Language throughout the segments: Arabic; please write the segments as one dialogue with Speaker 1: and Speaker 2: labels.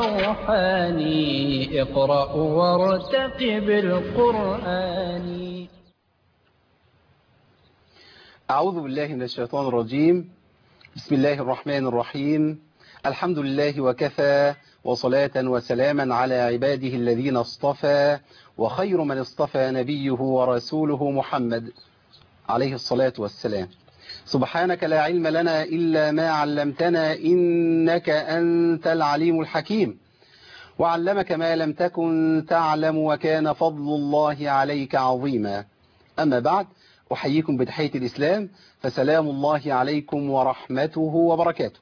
Speaker 1: روحاني اقرأ وارتقب القرآن.
Speaker 2: أعوذ بالله من الشيطان الرجيم. بسم الله الرحمن الرحيم. الحمد لله وكفى، وصلاة وسلاما على عباده الذين اصطفى، وخير من اصطفى نبيه ورسوله محمد عليه الصلاة والسلام. سبحانك لا علم لنا إلا ما علمتنا إنك أنت العليم الحكيم، وعلمك ما لم تكن تعلم، وكان فضل الله عليك عظيما. أما بعد، أحييكم بتحية الإسلام، فسلام الله عليكم ورحمته وبركاته.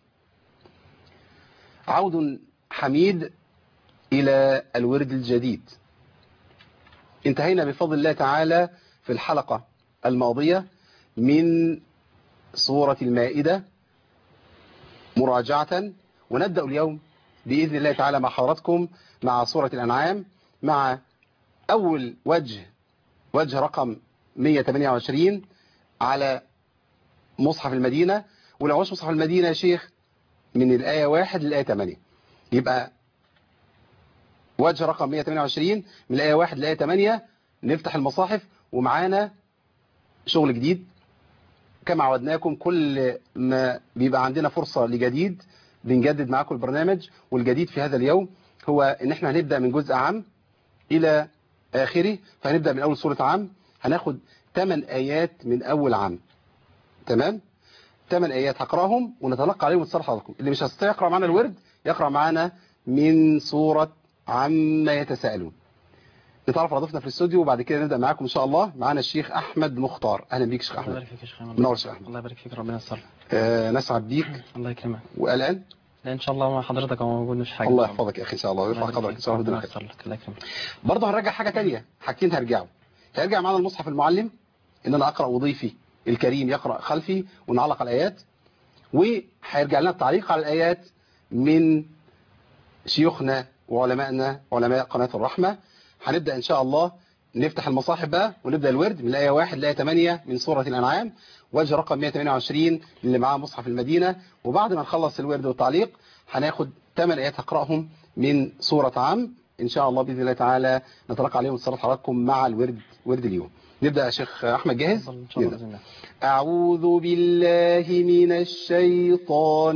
Speaker 2: عود حميد إلى الورد الجديد. انتهينا بفضل الله تعالى في الحلقة الماضية من سورة المائدة مراجعة، ونبدأ اليوم بإذن الله تعالى مع حضراتكم مع سورة الأنعام، مع أول وجه رقم 128 على مصحف المدينة. ولو مش مصحف المدينة يا شيخ من الآية 1 للآية 8، يبقى وجه رقم 128 من الآية 1 للآية 8. نفتح المصاحف ومعانا شغل جديد كما عودناكم. كل ما بيبقى عندنا فرصة لجديد بنجدد معاكم البرنامج، والجديد في هذا اليوم هو ان احنا هنبدأ من جزء عام الى اخره. فهنبدأ من اول سورة عام، هناخد 8 ايات من اول عام. تمام، 8 ايات هقراهم ونتلقى عليهم اتصال حضراتكم. اللي مش هيستطيع يقرأ معنا الورد يقرأ معنا من سورة عما يتساءلون. نتعرف على ضيفنا في الاستوديو وبعد كده نبدأ معاكم ان شاء الله. معانا الشيخ احمد مختار. اهلا بيك شيخ احمد.
Speaker 3: الله يبارك فيك يا شيخ احمد.
Speaker 2: منور شيخ احمد.
Speaker 3: الله يبارك فيك، ربنا ييسر.
Speaker 2: نسعد بيك.
Speaker 3: الله يكرمك.
Speaker 2: وقلقان؟
Speaker 3: لا ان شاء الله مع حضرتك هو موجود، مش حاجه.
Speaker 2: الله يحفظك يا اخي ان شاء الله ويرفع قدرك ان شاء الله.
Speaker 3: الله ييسر لك. الله يكرمك.
Speaker 2: برضه هنرجع حاجه ثانيه، حاجتين هرجع معانا المصحف المعلم، ان انا اقرا وضيفي الكريم يقرا خلفي ونعلق على الايات، وهيرجع لنا التعليق على الايات من شيوخنا وعلمائنا علماء قناه الرحمه. هنبدا ان شاء الله نفتح المصاحف بقى ونبدا الورد من الايه 1 للايه 8 من سوره الانعام، وجه رقم 128 اللي معاه مصحف المدينه. وبعد ما نخلص الورد والتعليق هناخد 8 ايات هقراهم من سوره عام ان شاء الله باذن الله تعالى، نتلقى عليهم اتصالات حضراتكم مع ورد اليوم. نبدا يا شيخ احمد، جاهز؟
Speaker 3: ان شاء الله باذن الله.
Speaker 2: اعوذ بالله من الشيطان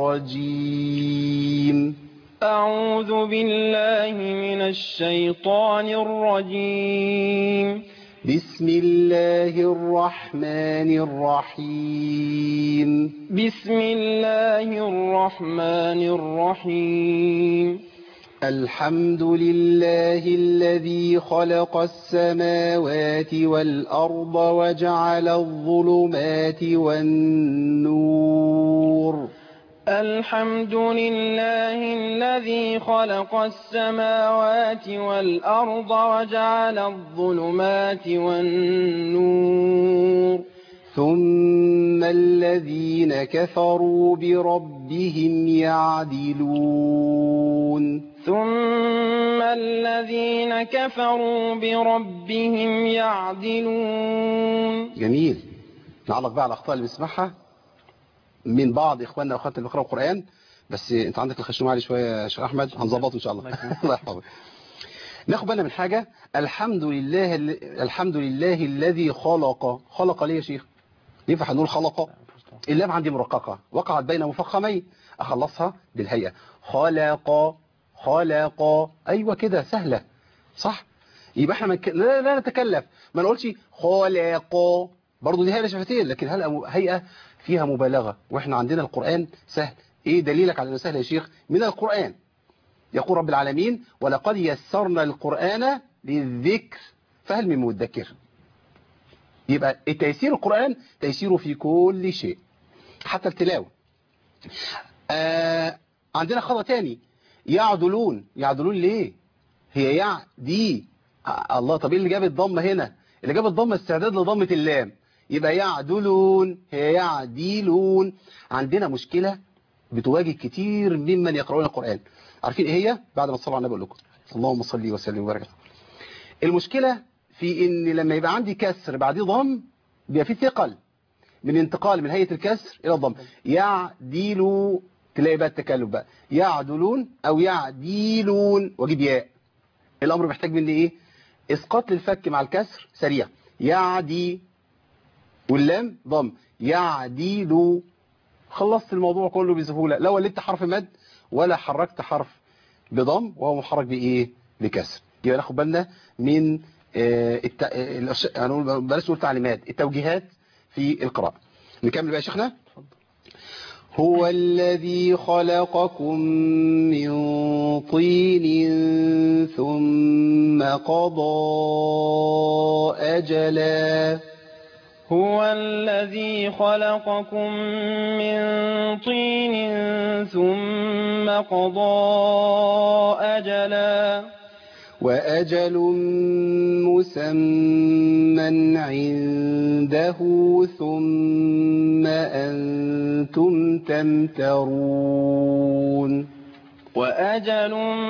Speaker 2: الرجيم.
Speaker 3: أعوذ بالله من الشيطان الرجيم.
Speaker 2: بسم الله الرحمن الرحيم.
Speaker 3: بسم الله الرحمن الرحيم.
Speaker 2: الحمد لله الذي خلق السماوات والأرض وجعل الظلمات والنور.
Speaker 3: الحمد لله الذي خلق السماوات والأرض وجعل الظلمات والنور.
Speaker 2: ثم الذين كفروا بربهم يعدلون.
Speaker 3: ثم الذين كفروا بربهم يعدلون.
Speaker 2: جميل. نعلق بقى على الأخطاء اللي بنسمعها من بعض إخواننا وأخواتنا اللي بيقرأوا القرآن، بس أنت عندك الخشوم عالي شوية يا شيخ أحمد، هنظبطه إن شاء الله. الله يحفظك. ناخد بالنا من حاجة، الحمد لله الذي خلق ليه يا شيخ؟ ينفع نقول خلق؟ اللام عندي مرققة وقعت بين مفخمين، أخلصها بالهيئة خلق. أيوة كده سهلة صح؟ يبقى احنا لا نتكلف، ما نقولش خلق، برضو دي هيئة شفتين، لكن هيئة فيها مبالغة، واحنا عندنا القرآن سهل. ايه دليلك على انه سهل يا شيخ؟ من القرآن يقول رب العالمين ولقد يسرنا القرآن للذكر فهل من مدكر. يبقى التيسير القرآن تيسيره في كل شيء حتى التلاوة. عندنا خطأ تاني، يعدلون ليه؟ هي دي الله. طب ايه اللي جاب الضمة هنا؟ اللي جاب الضمة استعداد لضمة اللام، يبقى يعدلون هي يعدلون. عندنا مشكلة بتواجه كتير ممن يقرؤون القرآن، عارفين ايه هي؟ بعد ما تصلوا على النبي اقول لكم اللهم صل وسلم وبارك. المشكلة في ان لما يبقى عندي كسر بعديه ضم بيبقى فيه ثقل من انتقال من هيئة الكسر الى الضم. يعدلوا تلاقي بقى التكلف بقى يعدلون أو يعديلون واجيب ياء. الأمر محتاج مني إيه؟ إسقاط للفك مع الكسر سريع، يعدي، واللام ضم، يعديلو. خلصت الموضوع كله بسهولة، لا ولدت حرف مد ولا حركت حرف بضم وهو محرك بإيه؟ بكسر. يبقى ناخد بالنا من بلاش نقول تعليمات، التوجيهات في القراءة. نكمل بقى يا شيخنا. هو الذي خلقكم من طين ثم قضى أجلا.
Speaker 3: هو الذي خلقكم من طين ثم قضى أجلا
Speaker 2: وأجل مسمى عنده ثم أنتم تمترون.
Speaker 3: وأجل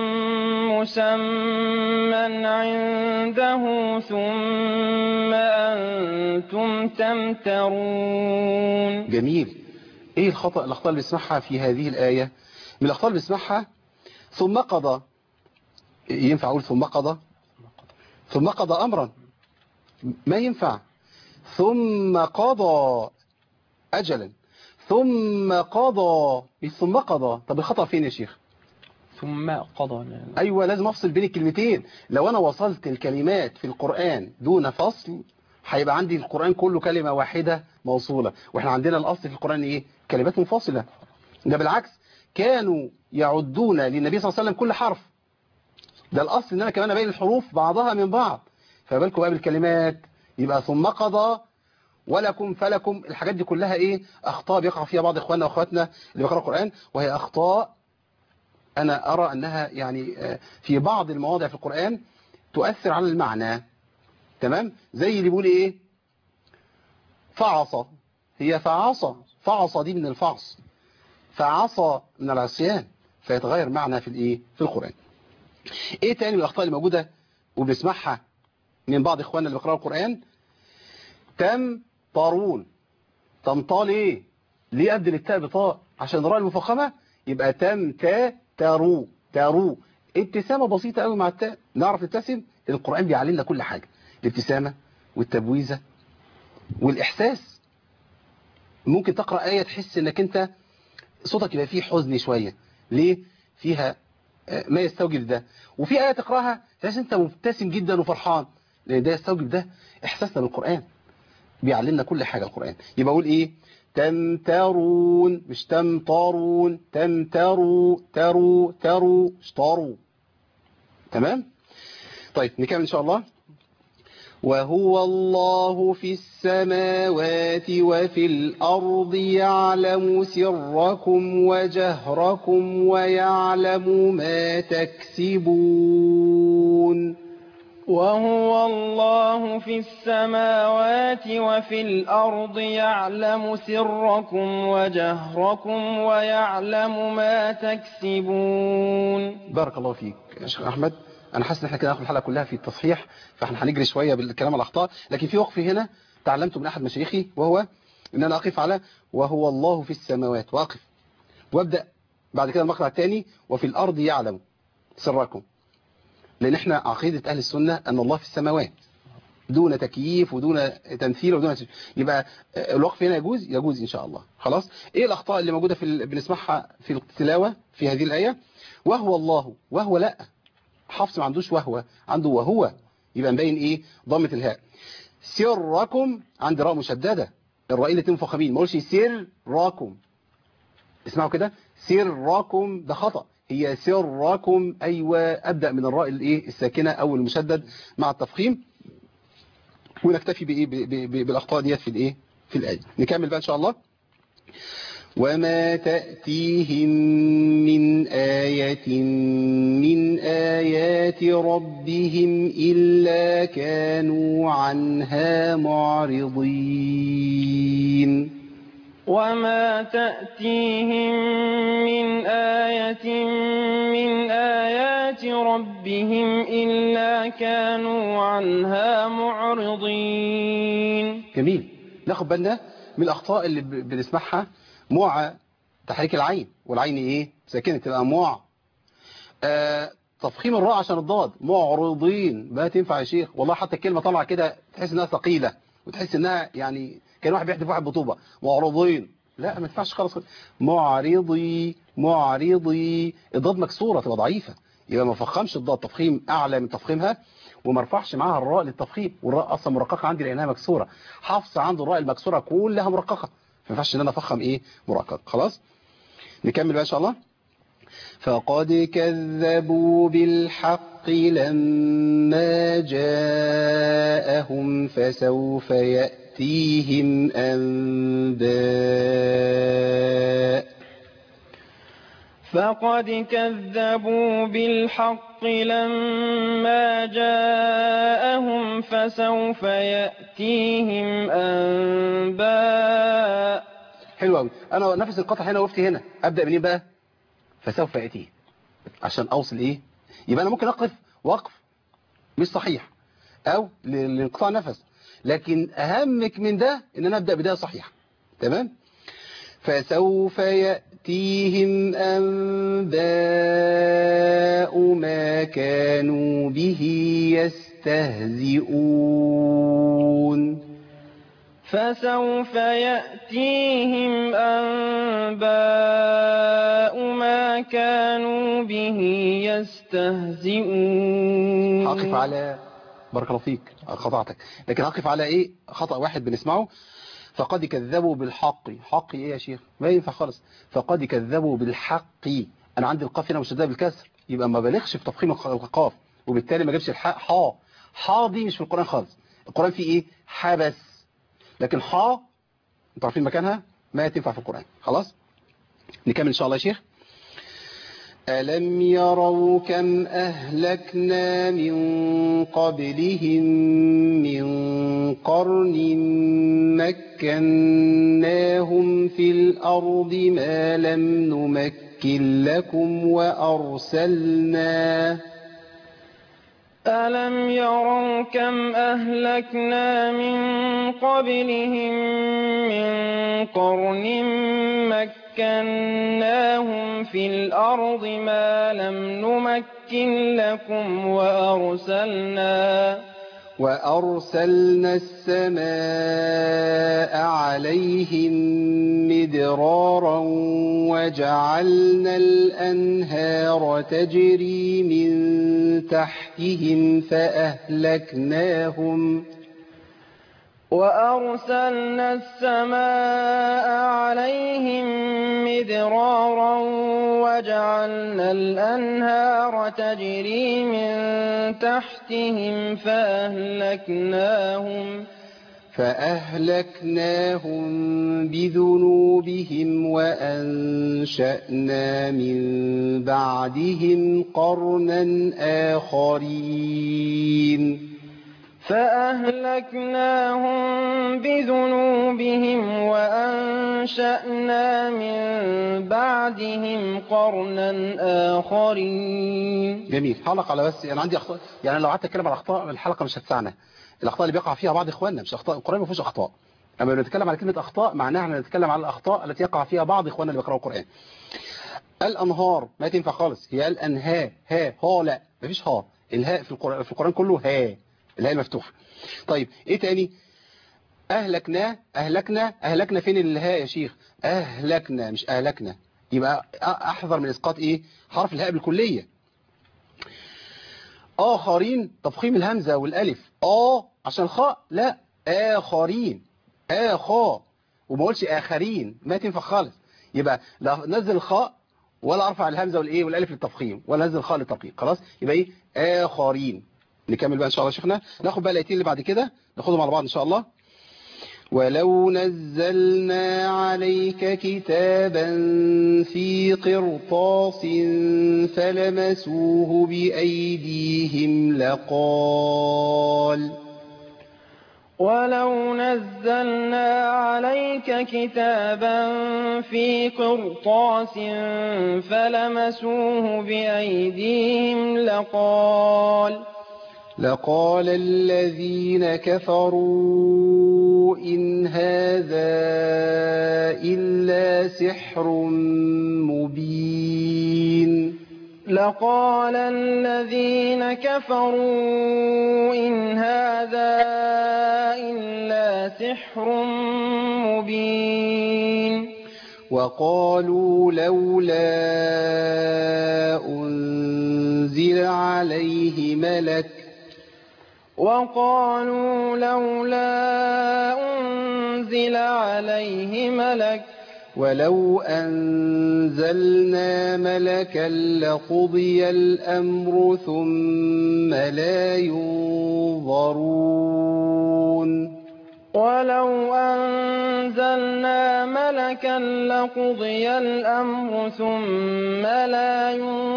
Speaker 3: مسمى عنده ثم أنتم تمترون.
Speaker 2: جميل. ايه الأخطاء اللي بنسمعها في هذه الآية؟ من الأخطاء اللي بنسمعها ثم قضى. ينفع أقول ثم قضى؟ ثم قضى أمرا، ما ينفع. ثم قضى أجلا، ثم قضى، ثم قضى. طب الخطأ فين يا شيخ؟
Speaker 3: ثم قضى.
Speaker 2: أيوة، لازم أفصل بين الكلمتين. لو أنا وصلت الكلمات في القرآن دون فصل هيبقى عندي القرآن كله كلمة واحدة موصولة، وإحنا عندنا الأصل في القرآن إيه؟ كلمات منفصلة. ده بالعكس، كانوا يعدون للنبي صلى الله عليه وسلم كل حرف. ده الأصل إن أنا كمان أبين الحروف بعضها من بعض. فبالكم بقى بالكلمات، يبقى ثم قضى ولكم فلكم. الحاجات دي كلها إيه؟ أخطاء بيقع فيها بعض إخواننا وأخواتنا اللي بيقرأوا القرآن، وهي أخطاء أنا أرى أنها يعني في بعض المواضع في القرآن تؤثر على المعنى. تمام؟ زي اللي بيقول إيه؟ فعصى، هي فعصى، فعصى دي من الفعص، فعصى من العصيان، فيتغير معنى في الإيه؟ في القرآن. إيه تاني من الأخطاء اللي موجودة وبنسمعها من بعض إخواننا اللي بيقرأوا القرآن؟ تمطرون. تمطال إيه؟ ليه أبدل التاء بطاء؟ عشان الراء المفخمة يبقى ترو ترو. ابتسامة بسيطة قوي مع التاء، نعرف نبتسم. القرآن بيعلمنا كل حاجة، الابتسامة والتبويزة والإحساس. ممكن تقرأ آية تحس انك انت صوتك يبقى فيه حزن شوية، ليه؟ فيها ما يستوجب ده. وفي آية تقرأها تحس انت مبتسم جدا وفرحان، لان ده يستوجب ده احساسنا بالقرآن. بيعلمنا كل حاجة القرآن. يبقى اقول ايه؟ تمترون مش تمطرون، تمتروا، تروا تروا اشطروا. تمام؟ طيب نكمل ان شاء الله. وهو الله في السماوات وفي الأرض يعلم سركم وجهركم ويعلم ما تكسبون.
Speaker 3: وهو الله في السماوات وفي الأرض يعلم سركم وجهركم ويعلم ما تكسبون.
Speaker 2: بارك الله فيك يا شيخ أحمد. أنا حاسس إن احنا كده ناخد الحلقة كلها في التصحيح، فاحنا هنجري شوية بالكلام على الأخطاء، لكن في وقف هنا تعلمته من أحد مشايخي، وهو إن أنا أقف على وهو الله في السماوات وأقف، وأبدأ بعد كده المقطع الثاني وفي الأرض يعلم سركم. لأن احنا عقيدة أهل السنة أن الله في السماوات دون تكييف ودون تمثيل ودون يبقى الوقف هنا يجوز إن شاء الله. خلاص. إيه الأخطاء اللي موجودة بنسمعها في التلاوة في هذه الآية؟ وهو الله، وهو لا، حفص ما عندوش وهو، عنده وهو، يبقى مبين إيه؟ ضمة الهاء. سركم عند راء مشددة، الرائين الاتنين مفخمين، ما اقولش سركم. اسمعوا كده، سركم ده خطأ، هي سركم. أيوة، أبدأ من الراء الايه الساكنة أو المشدد مع التفخيم، ونكتفي بإيه بالأخطاء ديت في الإيه في الآية. نكمل بقى إن شاء الله. وما تأتيهم من آية من آيات ربهم إلا كانوا عنها معرضين.
Speaker 3: وما تأتيهم من آية من آيات ربهم إلا كانوا عنها معرضين.
Speaker 2: جميل. ناخد بالنا من الأخطاء اللي بنسمعها مع تحريك العين، والعين ايه ساكنه تبقى مع. تفخيم الراء عشان الضاد، معرضين، ما تنفع يا شيخ والله. حتى الكلمه طالعه كده تحس انها ثقيله، وتحس انها يعني كان واحد بيحدف واحد بطوبه. معرضين، لا ما ينفعش خالص. معرضي، معرضي، الضاد مكسوره تبقى ضعيفه، يبقى ما فخمش الضاد تفخيم اعلى من تفخيمها، وما رفعش معاها الراء للتفخيم، والراء اصلا مرققه عندي لانها مكسوره. حفص عنده الراء المكسوره كلها مرققه، ما ينفعش ان انا افخم ايه مرقق. خلاص نكمل بقى ان شاء الله. فقد كذبوا بالحق لما جاءهم فسوف يأتيهم أنباء.
Speaker 3: فقد كذبوا بالحق لما جاءهم فسوف يأتيهم أنباء.
Speaker 2: حلو قوي. انا نفس القطع هنا وقفت هنا، ابدا منين بقى؟ فسوف يأتيه، عشان اوصل ايه. يبقى انا ممكن اقف وقف مش صحيح او لانقطاع نفس، لكن اهمك من ده ان انا ابدا بدايه صحيحه. تمام. فسوف يأتيهم أنباء ما كانوا به يستهزئون.
Speaker 3: فسوف يأتيهم أنباء ما كانوا به يستهزئون.
Speaker 2: هقف على، بارك الله فيك قطعتك، لكن هقف على ايه خطأ واحد بنسمعه. فقد كذبوا بالحق، حق ايه يا شيخ؟ ما ينفع خالص. فقد كذبوا بالحق، انا عندي القاف هنا مشدده بالكسر، يبقى ما بلغش في تفخيم القاف، وبالتالي ما جابش الحاء. حا دي مش في القرآن خالص. القرآن فيه ايه؟ حبس، لكن انتوا عارفين مكانها ما تنفع في القرآن. خلاص نكمل ان شاء الله يا شيخ. ألم يروا كم أهلكنا من قبلهم من قرن مكناهم في الأرض ما لم نمكن لكم
Speaker 3: ألم يروا كم أهلكنا من قبلهم من قرن مكناهم في الأرض ما لم نمكن لكم
Speaker 2: وأرسلنا السماء عليهم مدرارا وجعلنا الأنهار تجري من تحتهم
Speaker 3: وأرسلنا السماء عليهم مدرارا وجعلنا الأنهار تجري من تحتهم
Speaker 2: فأهلكناهم بذنوبهم وأنشأنا من بعدهم قرنا آخرين. جميل. هعلق على بس انا عندي اخطاء، يعني لو قعدت اتكلم على اخطاء الحلقه مش هتسعنا. الاخطاء اللي بيقع فيها بعض اخواننا، مش اخطاء القران، ما فيهوش اخطاء. اما بنتكلم على كلمه اخطاء معناها ان نتكلم على الاخطاء التي يقع فيها بعض اخواننا اللي بيقراوا القران. الانهار ما تنفع خالص، هي الانها ها لا مفيش ها. الهاء في القران كله ها، الهاء المفتوحه. طيب ايه تاني؟ اهلكنا فين الهاء يا شيخ؟ اهلكنا مش اهلكنا. يبقى احذر من اسقاط ايه حرف الهاء بالكليه. آخرين تفخيم الهمزة والألف عشان الخاء، لا آخرين وما اقولش آخرين، ما تنفع خالص. يبقى لا نزل الخاء ولا ارفع الهمزة والايه والألف للتفخيم ولا نزل الخاء للترقيق. خلاص يبقى ايه آخرين. نكمل بقى ان شاء الله شيخنا، ناخد بقى الايتين اللي بعد كده ناخدهم على بعض ان شاء الله. ولو نزلنا عليك كتابا في قرطاس فلمسوه بأيديهم
Speaker 3: ولو نزلنا عليك كتابا في قرطاس فلمسوه بأيديهم
Speaker 2: لقال الذين كفروا إن هذا إلا سحر مبين.
Speaker 3: لقال الذين كفروا إن هذا إلا سحر مبين.
Speaker 2: وقالوا لولا أنزل عليه ملك
Speaker 3: وقالوا لولا أنزل عليه ملك
Speaker 2: ولو أنزلنا ملكا لقضي الأمر ثم لا ينظرون.
Speaker 3: ولو أنزلنا ملكا لقضي الأمر ثم لا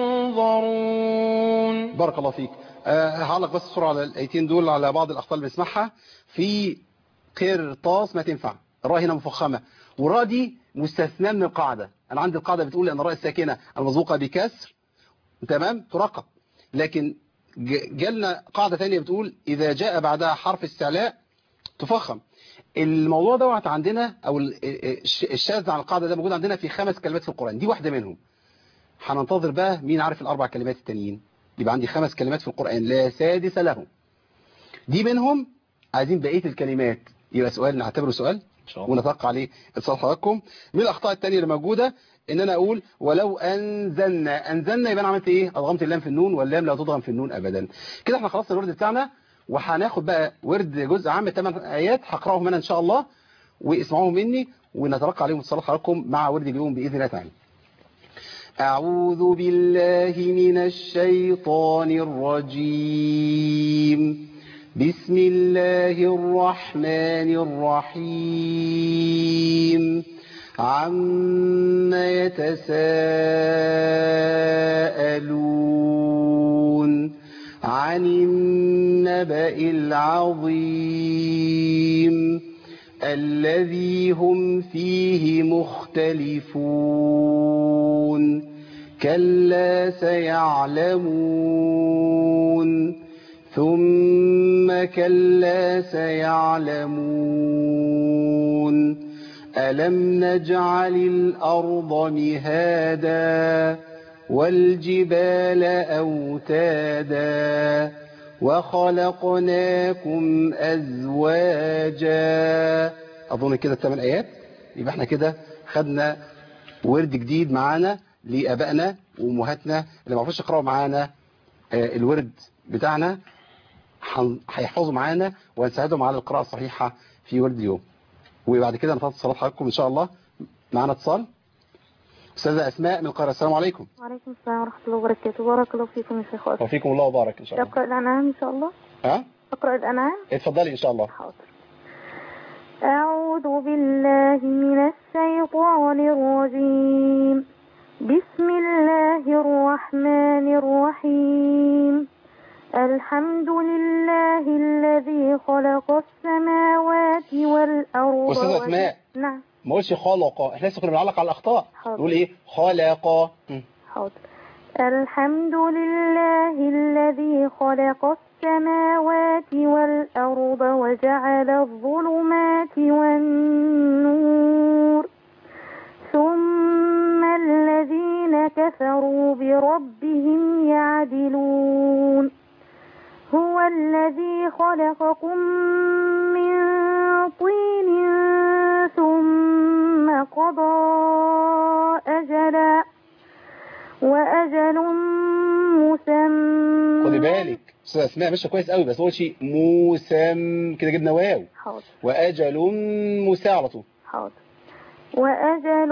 Speaker 3: ينظرون.
Speaker 2: بارك الله فيك. هعلق بس بسرعة على الآيتين دول على بعض الأخطاء اللي بنسمعها. في قرطاس ما تنفع، الراء هنا مفخمة، والراء دي مستثنى من القاعدة. أنا عندي القاعدة بتقول أن الراء الساكنة المسبوقة بكسر تمام ترقق، لكن جالنا قاعدة ثانية بتقول إذا جاء بعدها حرف استعلاء تفخم. الموضوع دوت عندنا أو الشاذ عن القاعدة ده موجود عندنا في 5 كلمات في القرآن، دي واحدة منهم. هننتظر بقى مين عارف ال4 كلمات التانيين. يبقى عندي 5 كلمات في القرآن لا سادس لهم، دي منهم. عايزين بقية الكلمات، يبقى سؤال نعتبره سؤال ونتوقع عليه اتصال حضراتكم. من الأخطاء التانية اللي موجودة إن أنا أقول ولو أنزلنا يبقى أنا عملت إيه؟ أضغمت اللام في النون، واللام لا تضغم في النون أبدا. كده احنا خلصنا الورد بتاعنا، وهناخد بقى ورد جزء عام 8 آيات هقراهم أنا إن شاء الله، واسمعوهم مني ونتوقع عليهم اتصال حضراتكم مع ورد اليوم بإذن الله تعالى. أعوذ بالله من الشيطان الرجيم. بسم الله الرحمن الرحيم. عما يتساءلون عن النبأ العظيم الذي هم فيه مختلفون. كلا سيعلمون ثم كلا سيعلمون. ألم نجعل الأرض مهادا والجبال أوتادا وخلقناكم أزواجا. أظن كده 8 آيات. يبقى احنا كده خدنا ورد جديد معانا لآبائنا وأمهاتنا اللي ما عرفوش يقرأوا معانا الورد بتاعنا، هيحفظوا معانا وهنساعدهم على القراءة الصحيحة في ورد اليوم. وبعد كده نفضل صلاة حضراتكم إن شاء الله. معنا اتصال. أستاذة أسماء من القاهرة، السلام عليكم.
Speaker 4: وعليكم السلام ورحمة الله وبركاته. بارك الله فيكم يا شيخ أسماء.
Speaker 2: وفيكم الله وبارك إن شاء الله.
Speaker 4: أقرأ الأنعام إن شاء الله. أقرأ الأنعام.
Speaker 2: اتفضلي إن شاء الله.
Speaker 4: حاضر. أعوذ بالله من الشيطان الرجيم. بسم الله الرحمن الرحيم. الحمد لله الذي خلق السماوات والأرض.
Speaker 2: أستاذ أسماء.
Speaker 4: نعم.
Speaker 2: ما قلتش خلق، احنا لسه كنا بنعلق على الأخطاء. نقول إيه؟ خلق.
Speaker 4: حاضر. الحمد لله الذي خلق السماوات والأرض وجعل الظلمات والنور ثم الذين كفروا بربهم يعدلون. هو الذي خلقكم من طين ثم قضى أجلا وأجل مسمى.
Speaker 2: خدي بالك أستاذ أسماء ماشية كويس قوي، بس هو شيء مسم كده جبنا واو.
Speaker 4: حاضر.
Speaker 2: وأجل مساء على طول.
Speaker 4: حاضر. وأجل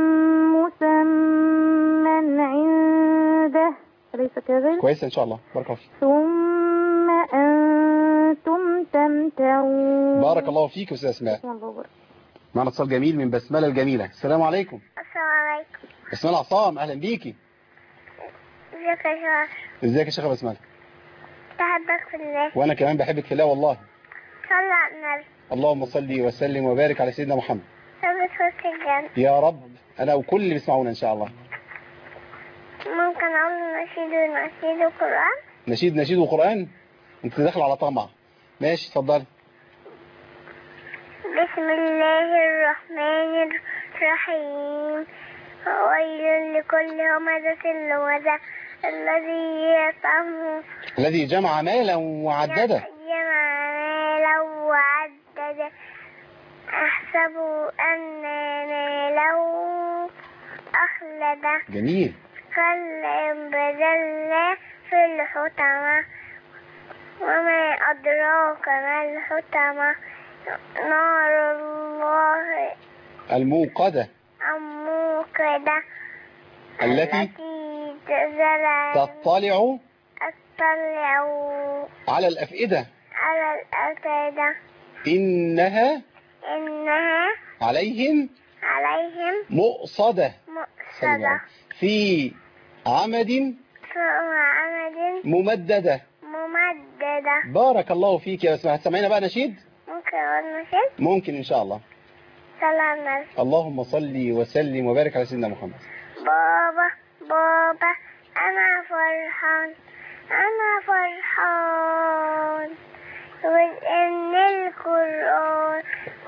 Speaker 4: مسمى عنده، أليس كذلك؟
Speaker 2: كويس إن شاء الله. بارك الله فيك.
Speaker 4: ثم أنتم تمترون.
Speaker 2: بارك الله فيك أستاذ أسماء. معنا اتصال جميل من بسملة الجميلة. السلام عليكم.
Speaker 5: السلام عليكم.
Speaker 2: بسملة عصام، أهلا بيكي.
Speaker 5: ازيك يا شيخ؟
Speaker 2: ازيك يا شيخة بسملة؟
Speaker 5: بحبك في الله.
Speaker 2: وأنا كمان بحبك في الله والله.
Speaker 5: صلى على النبي.
Speaker 2: اللهم صل وسلم وبارك على سيدنا محمد.
Speaker 5: ثبت وسط الجنة.
Speaker 2: يا رب، أنا وكل اللي بيسمعونا إن شاء الله.
Speaker 5: ممكن أقول نشيد ونشيد القرآن؟
Speaker 2: نشيد وقرآن. انت داخل على طمع. ماشي اتفضلي.
Speaker 5: بسم الله الرحمن الرحيم. ويل لكل همزة لمزة
Speaker 2: الذي جمع مالا وعدده.
Speaker 5: أحسب أن ماله أخلده.
Speaker 2: جميل.
Speaker 5: كلا انبذلنا في الحطمة وما أدراك ما الحطمة نار الله
Speaker 2: الموقدة التي تطلع على الأفئدة إنها عليهم مؤصدة في عمد ممددة. بارك الله فيك يا بسمة. هتسمعينا بقى نشيد؟
Speaker 5: ممكن أقول نشيد؟
Speaker 2: ممكن إن شاء الله.
Speaker 5: سلام.
Speaker 2: اللهم صل وسلم وبارك على سيدنا محمد.
Speaker 5: بابا بابا أنا فرحان وإن القرآن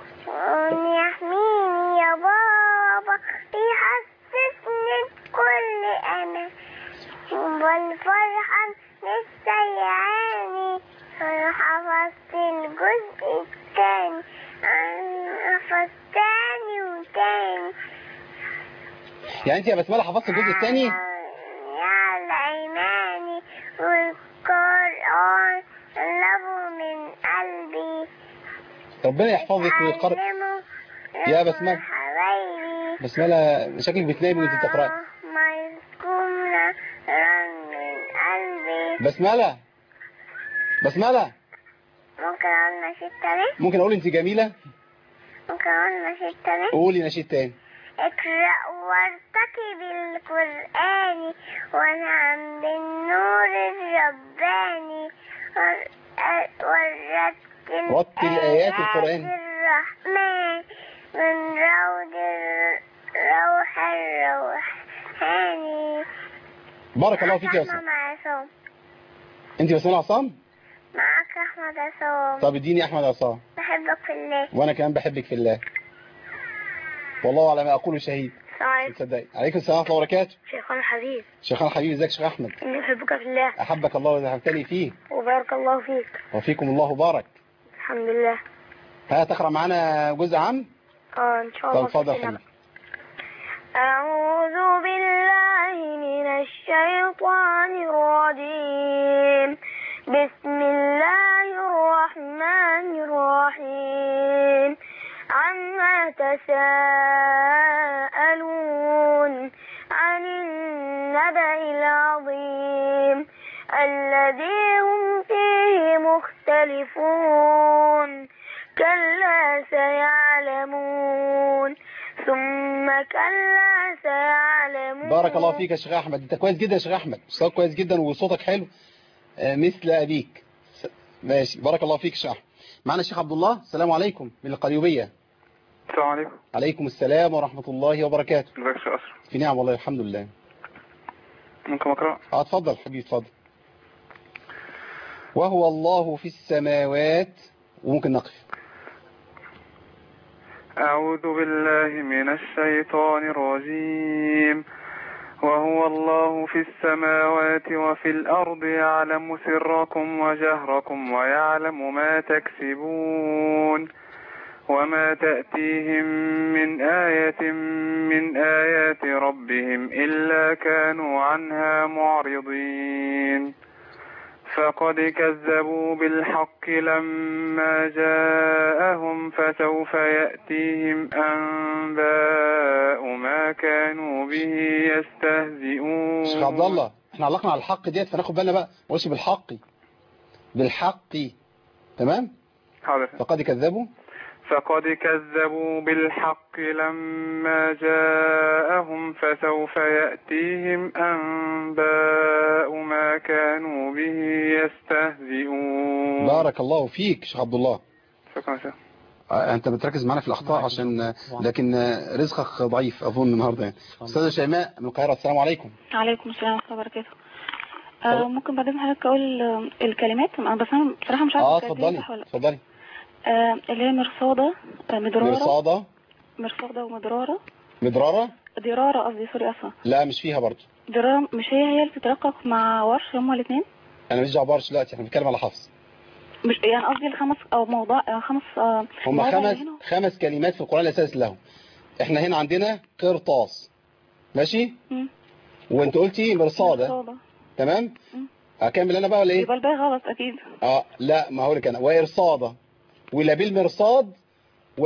Speaker 5: يحميني يا بابا يحسسني بكل أمان والفرحة لسه يعاني حفظت الجزء الثاني حفظت تاني وتاني.
Speaker 2: يعني انت يا بسملة حفظت الجزء الثاني؟
Speaker 5: يا الأيماني والقرآن لبوا من قلبي.
Speaker 2: ربنا يحفظك ويقرب يا بسملة. بسملة شكلك بتنامي وانت بتقرأي.
Speaker 5: ما يسكننا من قلبي.
Speaker 2: بسملة
Speaker 5: ممكن أقول نشيد تاني؟
Speaker 2: ممكن أقول انت جميلة؟
Speaker 5: ممكن أقول نشيد تاني؟
Speaker 2: قولي نشيد تاني.
Speaker 5: اقرأ وارتقي بالقرآن ونعم بالنور الرباني
Speaker 2: ورتل آيات القرآن
Speaker 5: الرحمن من روض الروح الروحاني.
Speaker 2: بارك الله فيك يا أسماء. انت بسملة عصام؟
Speaker 5: معك أحمد عصام.
Speaker 2: طب اديني أحمد عصام.
Speaker 5: بحبك في الله.
Speaker 2: وأنا كمان بحبك في الله. والله على ما أقول شهيد. تصدقي. عليكم السلام ورحمة الله وبركاته.
Speaker 5: شيخنا الحبيب.
Speaker 2: شيخنا الحبيب ازيك يا شيخ أحمد؟
Speaker 5: إني أحبك في الله.
Speaker 2: أحبك الله وذهبتني فيه.
Speaker 5: وبارك الله فيك.
Speaker 2: وفيكم الله بارك.
Speaker 5: الحمد لله.
Speaker 2: تقرأ معنا جزء عام؟
Speaker 5: إن شاء الله.
Speaker 2: اتفضل حبيبي.
Speaker 5: أعوذ بالله من الشيطان الرجيم. بسم الله الرحمن الرحيم. عما تساءلون عن النبأ العظيم الذي هم فيه مختلفون كلا سيعلمون ثم كلا سيعلمون.
Speaker 2: بارك الله فيك يا شيخ أحمد. انت كويس جدا يا شيخ أحمد. صوتك كويس جدا وصوتك حلو مثل أبيك. ماشي بارك الله فيك يا شيخ أحمد. معنا الشيخ عبد الله. السلام عليكم من القليوبية.
Speaker 6: السلام عليكم.
Speaker 2: عليكم السلام ورحمة الله وبركاته.
Speaker 6: ازيك يا شيخ أشرف؟
Speaker 2: في نعم والله الحمد لله.
Speaker 6: ممكن أقرأ؟
Speaker 2: اتفضل حبيبي اتفضل. وهو الله في السماوات. وممكن نقف.
Speaker 6: أعوذ بالله من الشيطان الرجيم. وهو الله في السماوات وفي الأرض يعلم سركم وجهركم ويعلم ما تكسبون وما تأتيهم من آية من آيات ربهم إلا كانوا عنها معرضين. فقد كذبوا بالحق لما جاءهم فسوف يأتيهم أنباء ما كانوا به يستهزئون.
Speaker 2: شيخ عبد الله احنا علقنا على الحق ديت فناخد بالنا بقى ما نقولش بالحق. تمام؟
Speaker 6: حاضر.
Speaker 2: فقد
Speaker 6: كذبوا بالحق لما جاءهم فسوف يأتيهم أنباء ما كانوا به يستهزئون.
Speaker 2: بارك الله فيك شيخ عبد الله.
Speaker 6: شكرا شيخ.
Speaker 2: انت بتركز معنا في الاخطاء عشان لكن رزقك ضعيف اظن النهارده يعني. استاذه شيماء من القاهره. السلام عليكم.
Speaker 7: وعليكم السلام ورحمه الله وبركاته. ممكن بعدين حضرتك اقول الكلمات، بس انا بصراحه مش عارفه
Speaker 2: اتفضلي اتفضلي.
Speaker 7: اللي هي مرصاده، مدراره. مرصاده ومدراره. دراره قصدي، سوري اسفه.
Speaker 2: لا مش فيها برضه.
Speaker 7: دراره مش هي اللي بتترقق مع ورش، هما الاثنين.
Speaker 2: انا مش دعوه بورش دلوقتي، احنا بنتكلم على حفص.
Speaker 7: مش يعني قصدي الخمس او موضوع خمس
Speaker 2: هم خمس كلمات في القرآن الأساس لهم. احنا هنا عندنا قرطاس ماشي. وانت قلتي مرصادة. تمام. اكمل انا بقى ولا ايه؟
Speaker 7: يبقى الباقي غلط اكيد.
Speaker 2: لا ما هقولك انا وإرصادة ولابيل مرصاد و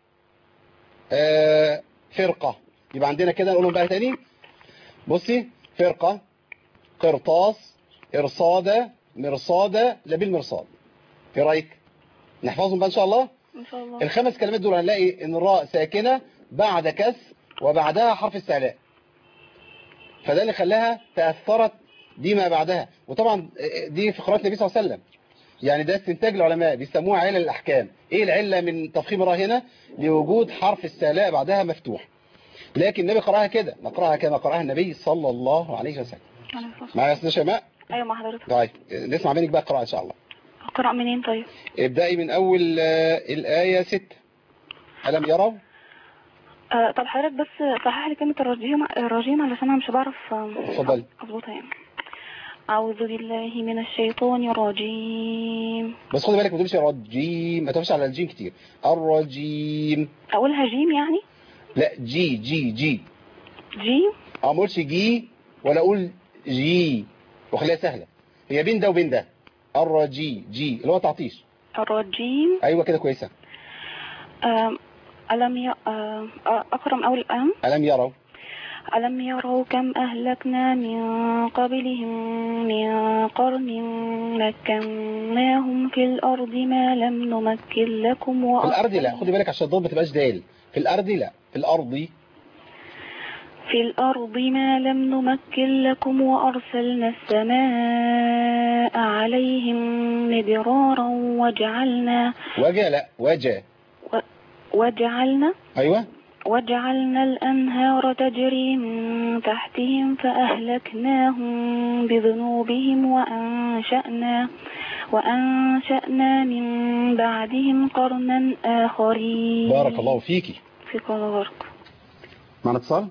Speaker 2: فرقة. يبقى عندنا كده نقولهم بقى تاني. بصي، فرقة، قرطاس، إرصادة، مرصادة، لابيل مرصاد. ايه رايك نحفظهم بقى ان شاء الله؟
Speaker 7: ان شاء الله.
Speaker 2: الخمس كلمات دول هنلاقي ان الراء ساكنه بعد كسر وبعدها حرف استعلاء، فده اللي خلاها تاثرت بما بعدها. وطبعا دي فقرات النبي صلى الله عليه وسلم، يعني ده استنتاج العلماء بيسموها علل الاحكام. ايه العله من تفخيم الراء هنا؟ لوجود حرف استعلاء بعدها مفتوح. لكن النبي قراها كده، نقراها كما قراها النبي صلى الله عليه وسلم. معايا يا استاذ شيماء؟
Speaker 7: ايوه مع حضرتك.
Speaker 2: طيب نسمع منك بقى قراءه ان شاء الله.
Speaker 7: اقرأ منين طيب؟
Speaker 2: ابدأي من أول الآية 6. ألم يروا؟
Speaker 7: طب حضرتك بس صحح لي كلمة الرجيم علشان أنا مش بعرف
Speaker 2: اتفضلي
Speaker 7: أظبطها يعني. أعوذ بالله من الشيطان الرجيم.
Speaker 2: بس خدي بالك ما تقوليش رجيم، ما تقفش على الجيم كتير. الرجيم
Speaker 7: أقولها جيم يعني؟
Speaker 2: لا جي جي جي
Speaker 7: جي؟
Speaker 2: ما أقولش جي ولا أقول جي، وخليها سهلة، هي بين ده وبين ده. الرجي جي اللي هو تعطيش.
Speaker 7: الرجيم.
Speaker 2: أيوة كده كويسة.
Speaker 7: أقرأ من أول
Speaker 2: ألم يروا.
Speaker 7: ألم يروا كم أهلكنا من قبلهم من قرن مكناهم في الأرض ما لم نمكن لكم
Speaker 2: في الأرض لا، خدي بالك عشان الضاد ما تبقاش دال. في الأرض لا، في الأرض.
Speaker 7: في الأرض ما لم نمكن لكم وأرسلنا السماء عليهم مدرارا وجعلنا
Speaker 2: أيوة
Speaker 7: وجعلنا الأنهار تجري من تحتهم فأهلكناهم بذنوبهم وأنشأنا من بعدهم قرنا آخرين.
Speaker 2: بارك الله فيكي.
Speaker 7: فيك الله بارك.
Speaker 2: معنا اتصال.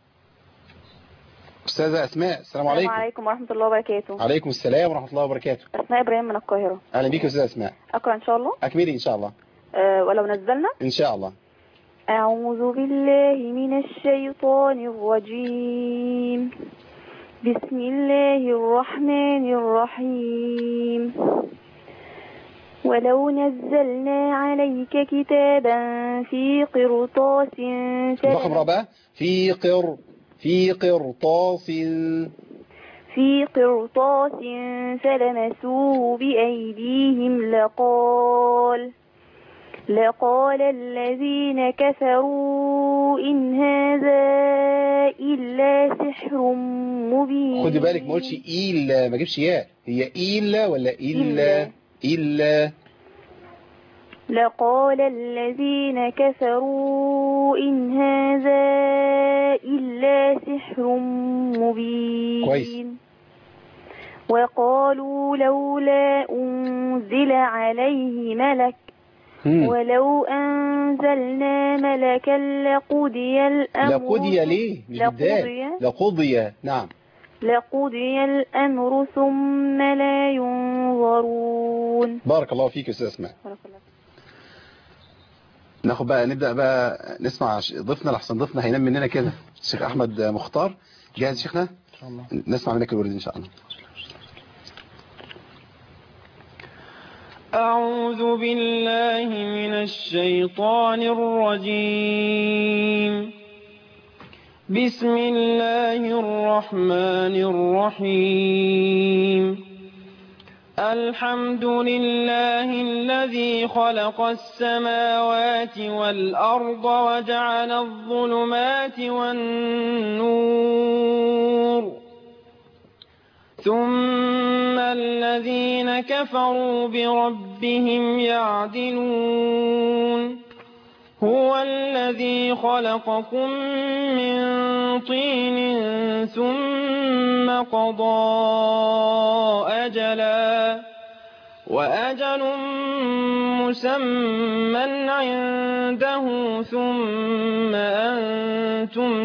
Speaker 2: أستاذة أسماء، السلام عليكم.
Speaker 8: السلام عليكم ورحمة الله وبركاته.
Speaker 2: عليكم السلام ورحمة الله وبركاته.
Speaker 8: أسماء إبراهيم من القاهرة.
Speaker 2: أهلا بيك يا أستاذة أسماء.
Speaker 8: أقرأ إن شاء الله.
Speaker 2: أكملي إن شاء الله.
Speaker 8: ولو نزلنا
Speaker 2: إن شاء الله.
Speaker 8: أعوذ بالله من الشيطان الرجيم. بسم الله الرحمن الرحيم. ولو نزلنا عليك كتابا في قرطاس
Speaker 2: ضخم ربا في قرطاس
Speaker 8: فلمسوه بأيديهم لقال الذين كفروا إن هذا إلا سحر مبين.
Speaker 2: خدي بالك ما قلتش إلا، ما جيبش ياء، هي إلا ولا إلا.
Speaker 8: لقال الذين كفروا إن هذا إلا سحر مبين.
Speaker 2: كويس.
Speaker 8: وقالوا لولا أنزل عليه ملك ولو أنزلنا ملكا لقضي الأمر.
Speaker 2: لقضي ليه؟ مش بالدال. لقضي. نعم.
Speaker 8: لقضي الأمر ثم لا ينظرون.
Speaker 2: بارك الله فيك يا أستاذ أسماء.
Speaker 8: بارك الله.
Speaker 2: ناخد بقى، نبدأ بقى نسمع ضيفنا لحسن ضيفنا هينام مننا كده. الشيخ أحمد مختار جاهز شيخنا؟ إن شاء الله. نسمع منك الورد إن شاء الله.
Speaker 3: أعوذ بالله من الشيطان الرجيم. بسم الله الرحمن الرحيم. الحمد لله الذي خلق السماوات والأرض وجعل الظلمات والنور ثم الذين كفروا بربهم يعدلون. هو الذي خلقكم من طين ثم قضى أجلا وأجل مسمى عنده ثم أنتم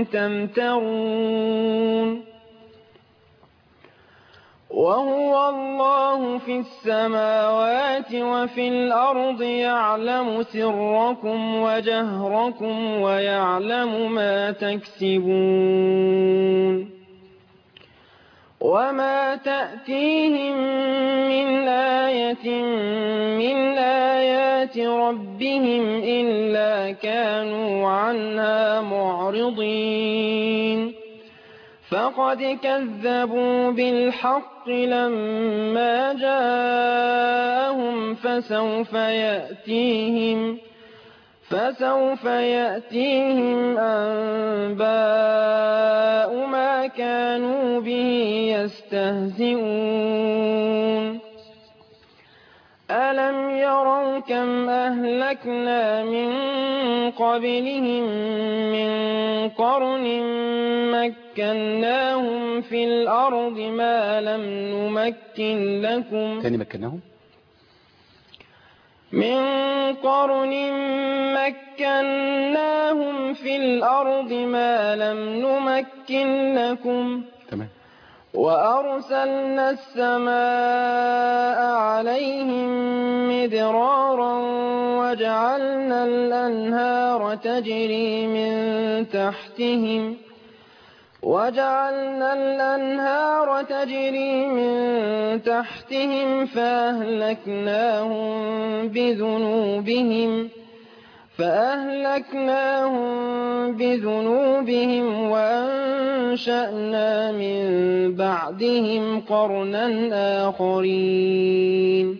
Speaker 3: تمترون وهو الله في السماوات وفي الأرض يعلم سركم وجهركم ويعلم ما تكسبون وما تأتيهم من آية من آيات ربهم إلا كانوا عنها معرضين فقد كذبوا بالحق لما جاءهم فسوف يأتيهم أنباء ما كانوا به يستهزئون ألم يروا كم أهلكنا من قبلهم من قرن مكناهم في الأرض ما لم نمكن لكم
Speaker 2: تاني مكناهم
Speaker 3: من قرن مكناهم في الأرض ما لم نمكن لكم
Speaker 2: تمام
Speaker 3: وأرسلنا السماء عليهم مدرارا وجعلنا الأنهار تجري من تحتهم فأهلكناهم بذنوبهم وأنشأنا من بعدهم قرنا آخرين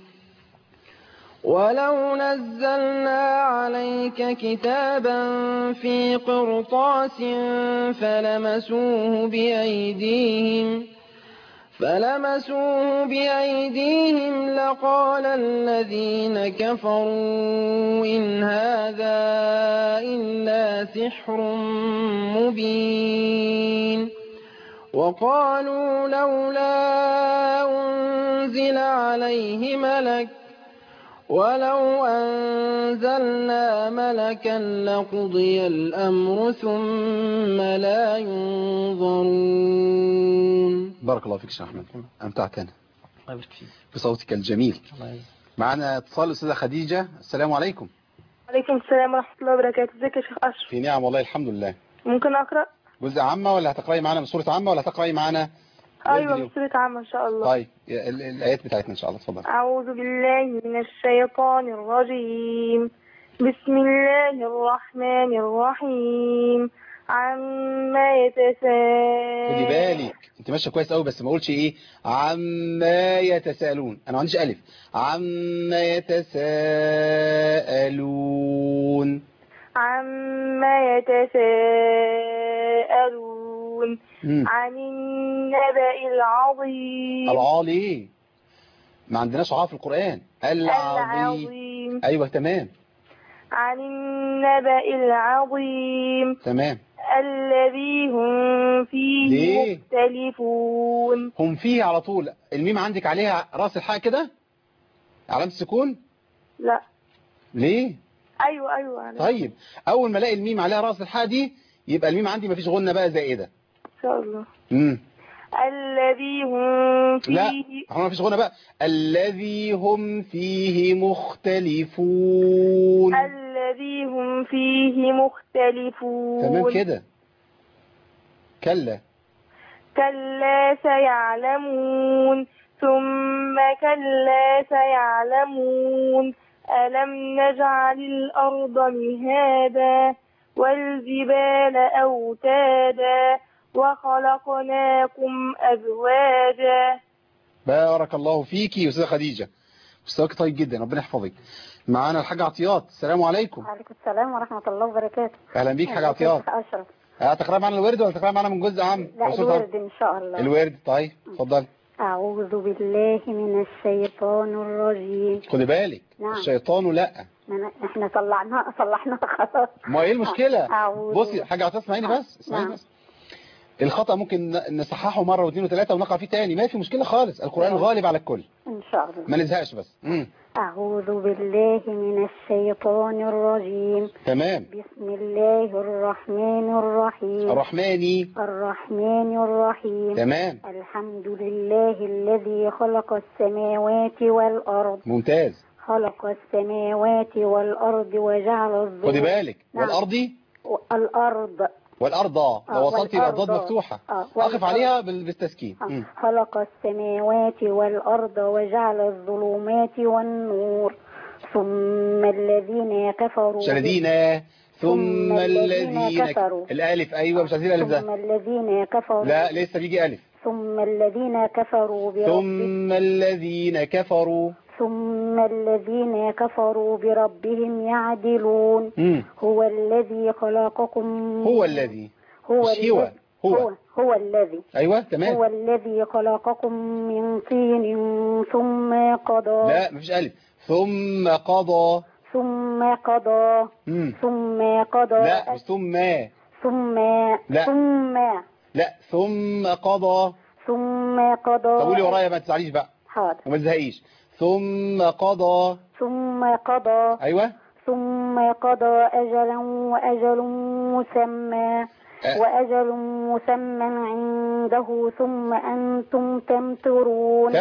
Speaker 3: ولو نزلنا عليك كتابا في قرطاس فلمسوه بأيديهم لقال الذين كفروا إن هذا إلا سحر مبين وقالوا لولا أنزل عليه ملك ولو أنزلنا ملكا لقضي الأمر ثم لا ينظرون.
Speaker 2: بارك الله فيك شيخ أحمد، أمتعتنا بصوتك الجميل. معنا اتصال الأستاذة خديجة. السلام عليكم.
Speaker 9: عليكم السلام ورحمة الله وبركاته. ازيك يا شيخ أشرف؟
Speaker 2: في نعم والله الحمد لله.
Speaker 9: ممكن أقرأ
Speaker 2: جزء عامة ولا هتقرأي معنا من سورة عامة ولا هتقرأي معنا؟
Speaker 9: أيوة من سورة عامة إن شاء الله.
Speaker 2: طيب الآيات بتاعتنا إن شاء الله. اتفضل.
Speaker 9: أعوذ بالله من الشيطان الرجيم. بسم الله الرحمن الرحيم. عما يتساءلون.
Speaker 2: خدي بالك انت ماشيه كويس قوي بس ما اقولش ايه عما يتساءلون. انا ما عنديش الف. عما يتساءلون.
Speaker 9: عما يتساءلون عن النبأ العظيم.
Speaker 2: العالي ما عندناش عاء في القرآن. العظيم. ايوه تمام.
Speaker 9: عن النبأ العظيم.
Speaker 2: تمام.
Speaker 9: الذي هم فيه مختلفون.
Speaker 2: هم فيه على طول الميم عندك عليها راس الحاء كده علامة السكون؟
Speaker 9: لا.
Speaker 2: ليه؟
Speaker 9: ايوه
Speaker 2: طيب اول ما الاقي الميم عليها راس الحاء دي يبقى الميم عندي مفيش غنة بقى زائدة
Speaker 9: ان شاء الله. الذي هم فيه.
Speaker 2: لا هو مفيش غنة بقى. الذي هم فيه مختلفون.
Speaker 9: الذي هم فيه مختلفون.
Speaker 2: تمام كده. كلا
Speaker 9: سيعلمون ثم كلا سيعلمون. ألم نجعل الأرض مهادا والجبال أوتادا وخلقناكم أزواجا.
Speaker 2: بارك الله فيكي يا أستاذة خديجة، مستواك طيب جدا ربنا يحفظك. معانا الحاجة عطيات. السلام عليكم.
Speaker 10: وعليكم السلام ورحمة الله وبركاته.
Speaker 2: أهلا بيك حاجة عطيات.
Speaker 10: أشرف.
Speaker 2: هتقرأ معنا الورد ولا تقرأ معنا من جزء عام؟
Speaker 10: لا الورد إن شاء الله.
Speaker 2: الورد طيب اتفضل.
Speaker 10: أعوذ بالله من الشيطان الرجيم.
Speaker 2: خدي بالك.
Speaker 10: نعم.
Speaker 2: الشيطان لا.
Speaker 10: احنا صلحناها خلاص.
Speaker 2: ما ايه المشكلة؟
Speaker 10: أعوذ.
Speaker 2: بصي حاجة هتسمعيني بس اسمعيني
Speaker 10: نعم.
Speaker 2: بس. الخطأ ممكن نصححه مرة واثنين وثلاثة ونقع فيه تاني، ما في مشكلة خالص، القرآن غالب على الكل.
Speaker 10: إن شاء الله.
Speaker 2: ما نزهقش بس.
Speaker 10: أعوذ بالله من الشيطان الرجيم.
Speaker 2: تمام.
Speaker 10: بسم الله الرحمن الرحيم. الرحمن الرحيم.
Speaker 2: تمام.
Speaker 10: الحمد لله الذي خلق السماوات والأرض.
Speaker 2: ممتاز.
Speaker 10: خلق السماوات والأرض وجعل الظلم.
Speaker 2: خدي بالك.
Speaker 10: نعم.
Speaker 2: والأرض لو وصلت يبقى الضاد مفتوحة. أقف عليها بالتسكين.
Speaker 10: خلق السماوات والأرض وجعل الظلمات والنور ثم الذين كفروا.
Speaker 2: ثم الذين كفروا. الألف أيوة مش عايزين الألف ده.
Speaker 10: ثم الذين كفروا.
Speaker 2: لا لسه بيجي ألف.
Speaker 10: ثم الذين كفروا بربهم يعدلون. هو الذي خلقكم.
Speaker 2: هو الذي. أيوة تمام.
Speaker 10: هو الذي خلقكم من طين ثم قضى.
Speaker 2: لا مفيش ألف. ثم قضى. لا مش ثم. لا ثم قضى. طب قولي ورايا ما تزعليش بقى.
Speaker 10: حاضر.
Speaker 2: وما تزهقيش. ثم قضى. أيوة.
Speaker 10: ثم قضى أجلا وأجل مسمى. وأجل مسمى عنده ثم أنتم تمترون.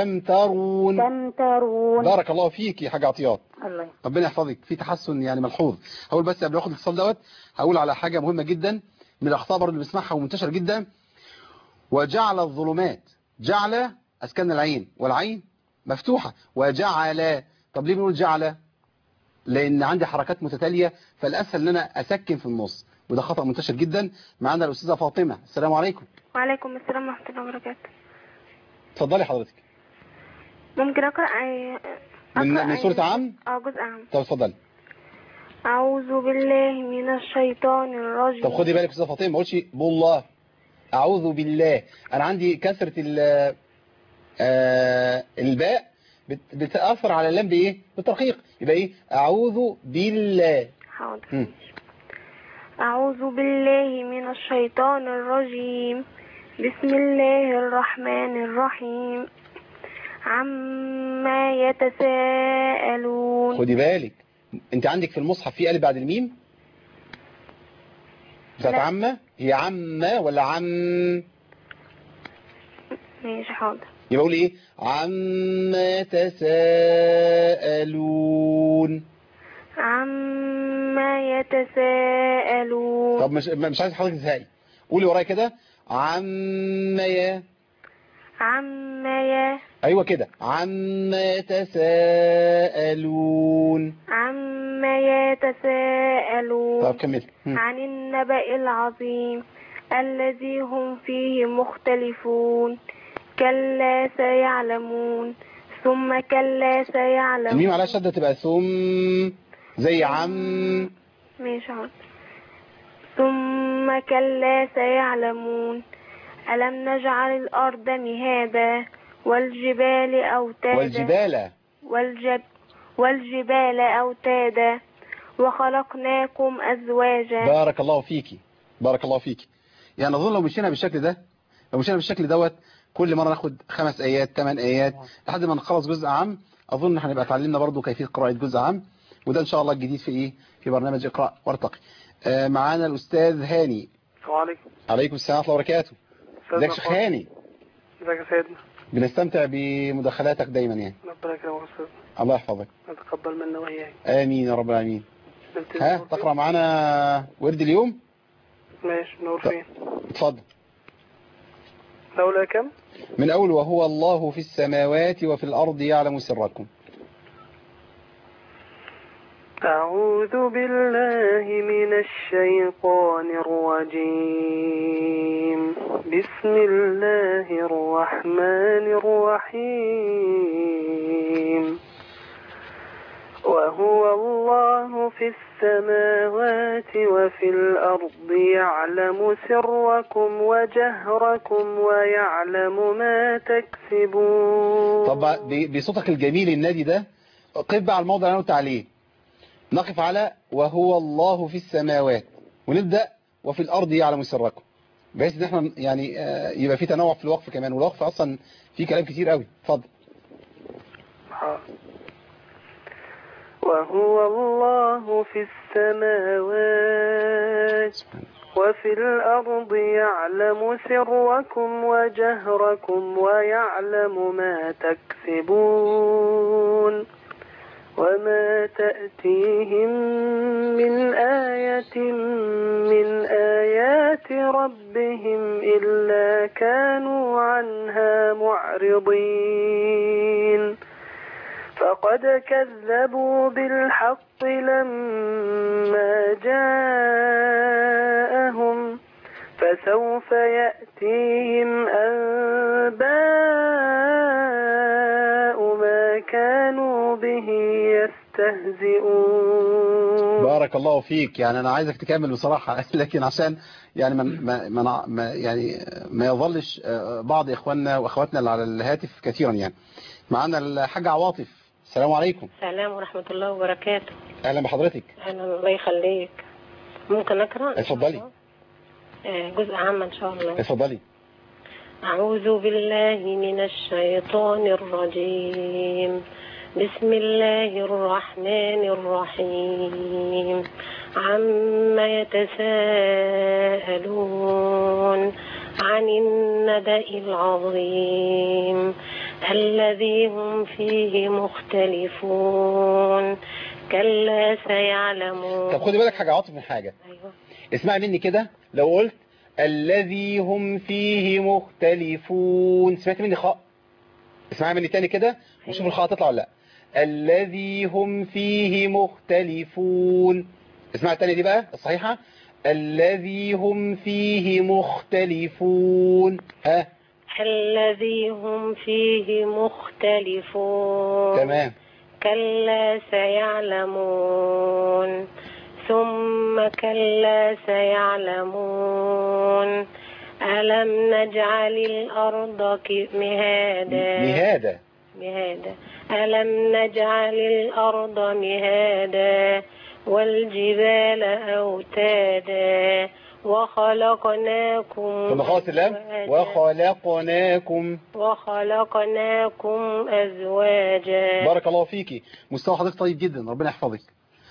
Speaker 2: بارك الله فيك يا حاجة عطيات.
Speaker 10: الله.
Speaker 2: ربنا يحفظك، في تحسن يعني ملحوظ. هقول بس قبل ما اخد الاتصال دوت هقول على حاجة مهمة جدا من الأخطاء برضه اللي بنسمعها ومنتشرة جدا. وجعل الظلمات. جعل أسكن العين والعين مفتوحة. وجعل. طب ليه بنقول جعل؟ لأن عندي حركات متتالية فالأسهل ان انا أسكن في النص، وده خطأ منتشر جدا. معنا الأستاذة فاطمة. السلام عليكم.
Speaker 5: وعليكم السلام ورحمة الله وبركاته.
Speaker 2: اتفضلي حضرتك.
Speaker 5: ممكن أقرأ
Speaker 2: من سورة عام؟
Speaker 5: جزء عام.
Speaker 2: طب اتفضلي.
Speaker 5: أعوذ بالله من الشيطان الرجيم.
Speaker 2: طب خدي بالك أستاذة فاطمة ما قلتش بالله. أعوذ بالله. أنا عندي كسرة الباء بتأثر على اللام بإيه؟ بالترقيق. يبقى إيه؟ أعوذ بالله.
Speaker 5: حاضر. أعوذ بالله من الشيطان الرجيم. بسم الله الرحمن الرحيم. عما يتساءلون.
Speaker 2: خدي بالك انت عندك في المصحف في ألف بعد الميم بتاعت عمة. هي عمة ولا عم؟
Speaker 5: ماشي حاضر.
Speaker 2: يبقى اقول ايه؟ عما يتساءلون.
Speaker 5: عما يتساءلون.
Speaker 2: طب مش عايز حضرتك تزهقي، قولي ورايا كده. عما ايوه كده. عما يتساءلون.
Speaker 5: طب
Speaker 2: كمل.
Speaker 5: عن النبأ العظيم الذي هم فيه مختلفون. كلا سيعلمون ثم كلا سيعلمون.
Speaker 2: الميم على شدة تبقى ثم زي عم.
Speaker 5: ماشي. ثم كلا سيعلمون. ألم نجعل الأرض مهادا والجبال أوتادا وخلقناكم أزواجا.
Speaker 2: بارك الله فيكي. يعني أظن لو مشينا بالشكل دوت كل مرة ناخد 5 آيات 8 آيات لحد ما نخلص جزء عام. أظن هنبقى اتعلمنا برضو كيفية قراءة جزء عام، وده إن شاء الله الجديد في برنامج اقرأ وارتقي. معانا الأستاذ هاني. عليكم السلام ورحمة الله وبركاته. ازيك يا شيخ هاني؟
Speaker 6: ازيك يا سيدنا؟
Speaker 2: بنستمتع بمداخلاتك دايما يعني.
Speaker 6: ربنا يكرمك يا استاذ.
Speaker 2: الله يحفظك.
Speaker 6: نتقبل منا واياك.
Speaker 2: امين يا رب العالمين. تقرأ معانا ورد اليوم؟
Speaker 6: ماشي. نور فين؟
Speaker 2: اتفضل.
Speaker 6: لولا كم؟
Speaker 2: من أول وهو الله في السماوات وفي الأرض يعلم سركم.
Speaker 6: أعوذ بالله من الشيطان الرجيم. بسم الله الرحمن الرحيم. وهو الله في السماوات وفي الأرض يعلم سركم وجهركم ويعلم ما تكسبون.
Speaker 2: طب بصوتك الجميل النادي ده قف على الموضوع اللي انا قلت عليه. نقف على وهو الله في السماوات ونبدأ وفي الأرض يعلم سركم، بحيث ان احنا يعني يبقى في تنوع في الوقف كمان، والوقف اصلا في كلام كتير قوي. اتفضل.
Speaker 6: وهو الله في السماوات وفي الأرض يعلم سركم وجهركم ويعلم ما تكسبون وما تأتيهم من آية من آيات ربهم إلا كانوا عنها معرضين. فقد كذبوا بالحق لما جاءهم فسوف يأتيهم أنباء ما كانوا به يستهزئون.
Speaker 2: بارك الله فيك. يعني أنا عايزك تكمل بصراحة، لكن عشان يعني ما يظلش بعض إخواننا وأخواتنا اللي على الهاتف كثيرا. يعني معنا الحاج عواطف. السلام عليكم.
Speaker 11: السلام ورحمة الله وبركاته.
Speaker 2: أهلا بحضرتك.
Speaker 11: أهلا، الله يخليك. ممكن أقرأ؟
Speaker 2: اتفضلي.
Speaker 11: جزء عام إن شاء الله.
Speaker 2: اتفضلي.
Speaker 11: أعوذ بالله من الشيطان الرجيم. بسم الله الرحمن الرحيم. عما يتساءلون عن النبأ العظيم الذي هم فيه مختلفون كلا سيعلمون.
Speaker 2: طب خدي بالك حاجة عاطف من حاجة.
Speaker 11: أيوة.
Speaker 2: اسمعي مني كده، لو قلت الذي هم فيه مختلفون، سمعت مني خاء؟ اسمعي مني تاني كده وشوف الخاء تطلع ولا لا. الذي هم فيه مختلفون. اسمعي التانية دي بقى الصحيحة. الذي هم فيه مختلفون. ها؟
Speaker 11: الذي هم فيه مختلفون.
Speaker 2: تمام.
Speaker 11: كلا سيعلمون ثم كلا سيعلمون ألم نجعل الأرض مهادا ألم نجعل الأرض مهادا والجبال أوتادا وخلقناكم أزواجا.
Speaker 2: بارك الله فيكي. مستوى حضرتك طيب جدا، ربنا يحفظك.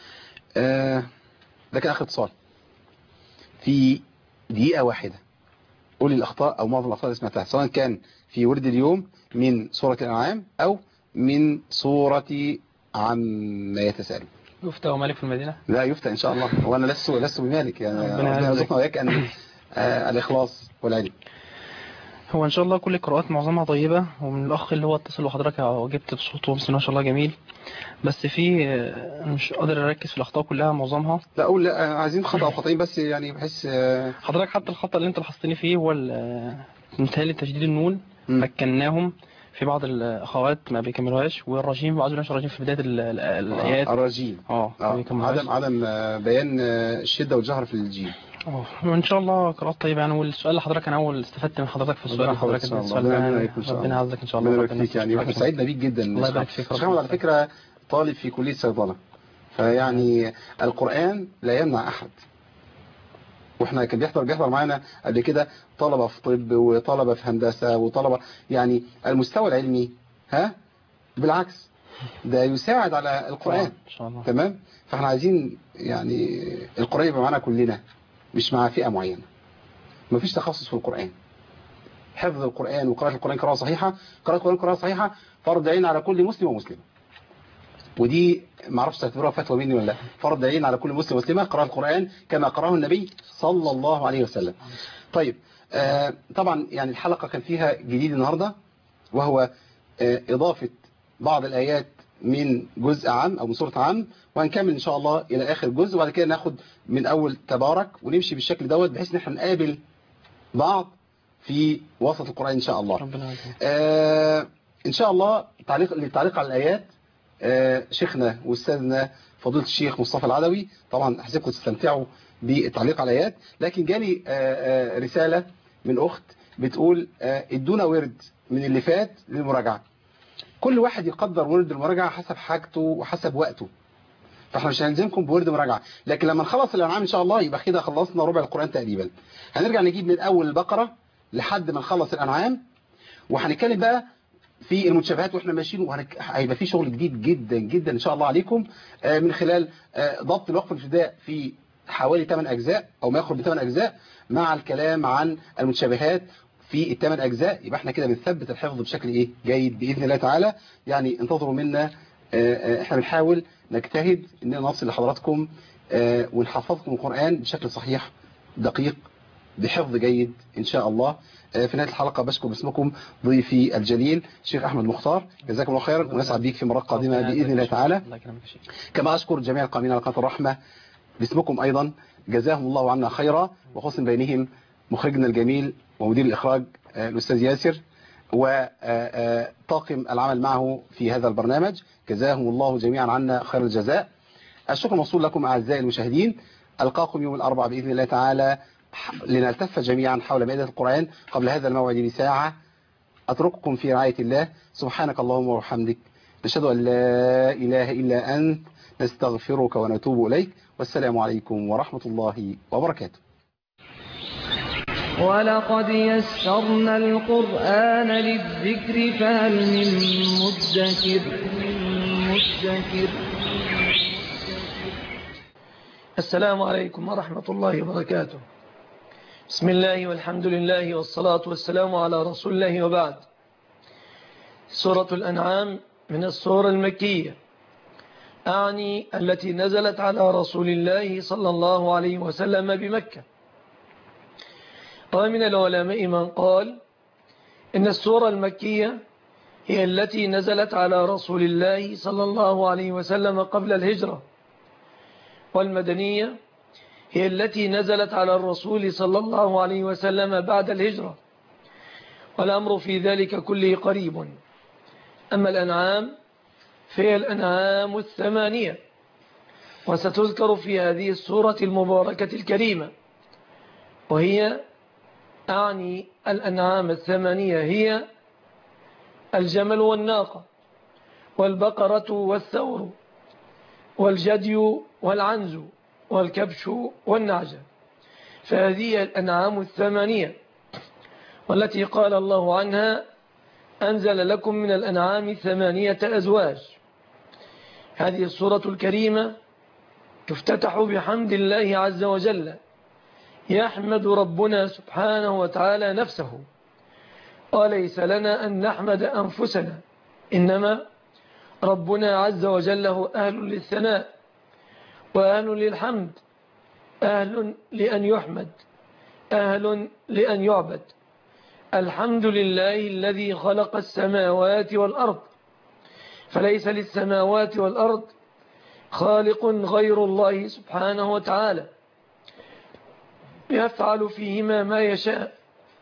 Speaker 2: ده كان آخر اتصال. في دقيقة واحدة قولي الأخطاء أو معظم الأخطاء اللي سمعتها، سواء كان في ورد اليوم من سورة الأنعام أو من سورة عما يتساءلون.
Speaker 12: يفتى ومالك في المدينة؟
Speaker 2: لا يفتى إن شاء الله، وأنا لست بمالك. يعني ربنا يرزقنا وإياك أن الإخلاص والعلم.
Speaker 12: هو إن شاء الله كل القراءات معظمها طيبة، ومن الأخ اللي هو اتصل وحضرتك جبت بصوته بس ما شاء الله جميل، بس في مش قادر أركز في الأخطاء كلها معظمها.
Speaker 2: لا أقول لا، عايزين خطأ أو خطأين بس، يعني بحس
Speaker 12: حضرتك حتى الخطأ اللي أنت لاحظتني فيه هو متهيألي تشديد النون مكناهم، في بعض الأخوات ما بيكملوهاش، والرجيم بعض الناس الرجيم في بداية الآيات.
Speaker 2: الرجيم عدم بيان الشدة والجهر في الجيم.
Speaker 12: وإن شاء الله قراءات طيبة يعني. والسؤال اللي حضرتك أنا أول استفدت من حضرتك في السؤال حضرتك ربنا يعزك إن شاء الله.
Speaker 2: ربنا يبارك يعني واحنا سعيدنا بيك جدا.
Speaker 12: الله يبارك فيك.
Speaker 2: شيخ على فكرة طالب في كلية صيدلة، فيعني القرآن لا يمنع أحد. واحنا كان بيحضر معانا قبل كده طلبة في طب وطلبة في هندسة وطلبة، يعني المستوى العلمي بالعكس ده يساعد على القرآن
Speaker 12: إن شاء الله.
Speaker 2: تمام. فاحنا عايزين يعني القرآن يبقى معنا كلنا، مش مع فئة معينة. مفيش تخصص في القرآن. حفظ القرآن وقراءة القرآن قراءة صحيحة، قراءة صحيحة فرض عين على كل مسلم ومسلمة. ودي ما اعرفش تعتبرها فتوى مني ولا لا، فرض عين على كل مسلم ومسلمة قراءة القرآن كما قرأه النبي صلى الله عليه وسلم. طيب طبعا يعني الحلقة كان فيها جديد النهاردة، وهو إضافة بعض الآيات من جزء عام أو من سورة عام، وهنكمل إن شاء الله إلى آخر جزء، وبعد كده ناخد من أول تبارك ونمشي بالشكل دوت، بحيث إن احنا نقابل بعض في وسط القرآن إن شاء الله.
Speaker 12: ربنا
Speaker 2: إن شاء الله للتعليق على الآيات شيخنا واستاذنا فضيله الشيخ مصطفى العدوي. طبعا احسبكم تستمتعوا بالتعليق على الايات، لكن جالي رساله من اخت بتقول ادونا ورد من اللي فات للمراجعه. كل واحد يقدر ورد المراجعه حسب حاجته وحسب وقته، فاحنا مش هنلزمكم بورد مراجعه، لكن لما نخلص الانعام ان شاء الله يبقى كده خلصنا ربع القران تقريبا. هنرجع نجيب من اول البقره لحد ما نخلص الانعام، وهنتكلم بقى في المتشابهات واحنا ماشيين، وهيبقى في شغل جديد جدا جدا ان شاء الله عليكم من خلال ضبط الوقف الابتداء في حوالي 8 اجزاء او ما يقرب من 8 اجزاء، مع الكلام عن المتشابهات في ال8 اجزاء. يبقى احنا كده بنثبت الحفظ بشكل جيد باذن الله تعالى. يعني انتظروا منا، احنا بنحاول نجتهد اننا نصل لحضراتكم ونحفظكم القرآن بشكل صحيح دقيق بحفظ جيد ان شاء الله. في نهاية الحلقة بشكر باسمكم ضيفي الجليل الشيخ أحمد مختار، جزاكم الله خيرا، ونسعد بيك في مرات قادمة بإذن الله تعالى. كما أشكر جميع القائمين على قناة الرحمة باسمكم أيضا، جزاهم الله عنا خيرا، وخص بينهم مخرجنا الجميل ومدير الإخراج الأستاذ ياسر، وطاقم العمل معه في هذا البرنامج، جزاهم الله جميعا عنا خير الجزاء. الشكر موصول لكم أعزائي المشاهدين، ألقاكم يوم الأربعاء بإذن الله تعالى لنلتف جميعا حول مائدة القرآن قبل هذا الموعد بساعة. أترككم في رعاية الله، سبحانك اللهم وبحمدك، نشهد أن لا إله إلا أنت، نستغفرك ونتوب إليك، والسلام عليكم ورحمة الله وبركاته.
Speaker 1: ولقد يسرنا القرآن للذكر فهل من مدكر.
Speaker 13: السلام عليكم ورحمة الله وبركاته. بسم الله والحمد لله والصلاة والسلام على رسول الله، وبعد. سورة الأنعام من السور المكية، أعني التي نزلت على رسول الله صلى الله عليه وسلم بمكة. ومن العلماء من قال إن السورة المكية هي التي نزلت على رسول الله صلى الله عليه وسلم قبل الهجرة، والمدنية هي التي نزلت على الرسول صلى الله عليه وسلم بعد الهجرة، والأمر في ذلك كله قريب. أما الأنعام فهي الأنعام 8، وستذكر في هذه السورة المباركة الكريمة. وهي أعني الأنعام 8 هي الجمل والناقة والبقرة والثور والجدي والعنز والكبش والنعجة، فهذه الأنعام 8 والتي قال الله عنها: أنزل لكم من الأنعام 8 أزواج. هذه السورة الكريمة تفتتح بحمد الله عز وجل، يحمد ربنا سبحانه وتعالى نفسه، وليس لنا أن نحمد أنفسنا، إنما ربنا عز وجل هو أهل للثناء وأهل للحمد، أهل لأن يحمد، أهل لأن يعبد. الحمد لله الذي خلق السماوات والأرض، فليس للسماوات والأرض خالق غير الله سبحانه وتعالى، يفعل فيهما ما يشاء،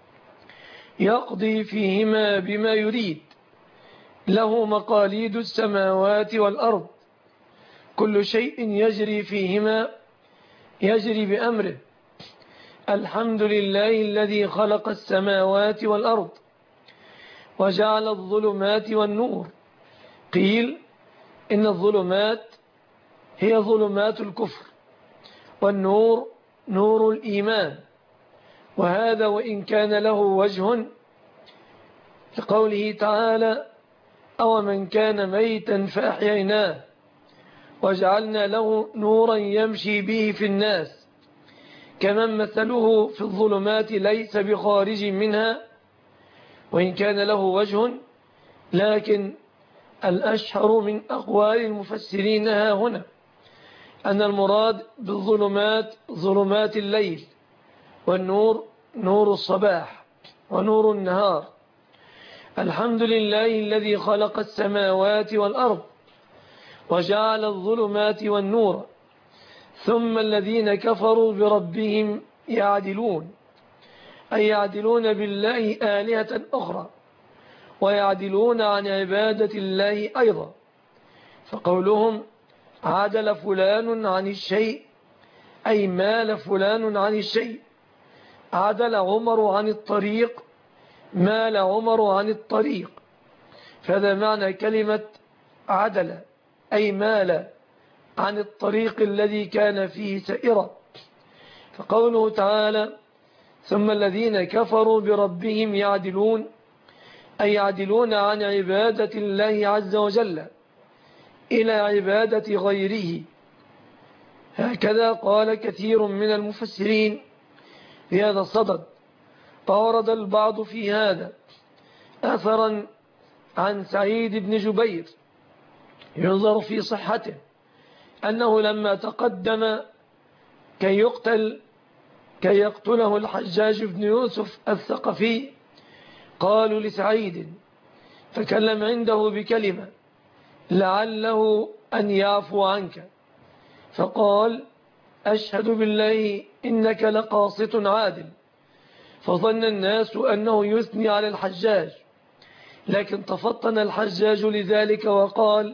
Speaker 13: يقضي فيهما بما يريد، له مقاليد السماوات والأرض، كل شيء يجري فيهما يجري بأمره. الحمد لله الذي خلق السماوات والأرض وجعل الظلمات والنور. قيل إن الظلمات هي ظلمات الكفر، والنور نور الإيمان، وهذا وإن كان له وجه لقوله تعالى: أو من كان ميتا فأحييناه وجعلنا له نورا يمشي به في الناس كمن مثله في الظلمات ليس بخارج منها، وإن كان له وجه، لكن الأشهر من أقوال المفسرين ها هنا أن المراد بالظلمات ظلمات الليل، والنور نور الصباح ونور النهار. الحمد لله الذي خلق السماوات والأرض وجعل الظلمات والنور، ثم الذين كفروا بربهم يعدلون، أي يعدلون بالله آلهة أخرى، ويعدلون عن عبادة الله أيضا، فقولهم عدل فلان عن الشيء أي مال فلان عن الشيء. عدل عمر عن الطريق مال عمر عن الطريق. فهذا معنى كلمة عدل أي مال عن الطريق الذي كان فيه سائرا. فقوله تعالى ثم الذين كفروا بربهم يعدلون أي يعدلون عن عبادة الله عز وجل إلى عبادة غيره. هكذا قال كثير من المفسرين في هذا الصدد. فورد البعض في هذا أثرا عن سعيد بن جبير ينظر في صحته أنه لما تقدم كي يقتله الحجاج بن يوسف الثقفي قالوا لسعيد تكلم عنده بكلمة لعله أن يعفو عنك، فقال أشهد بالله إنك لقاسط عادل. فظن الناس أنه يثني على الحجاج، لكن تفطن الحجاج لذلك وقال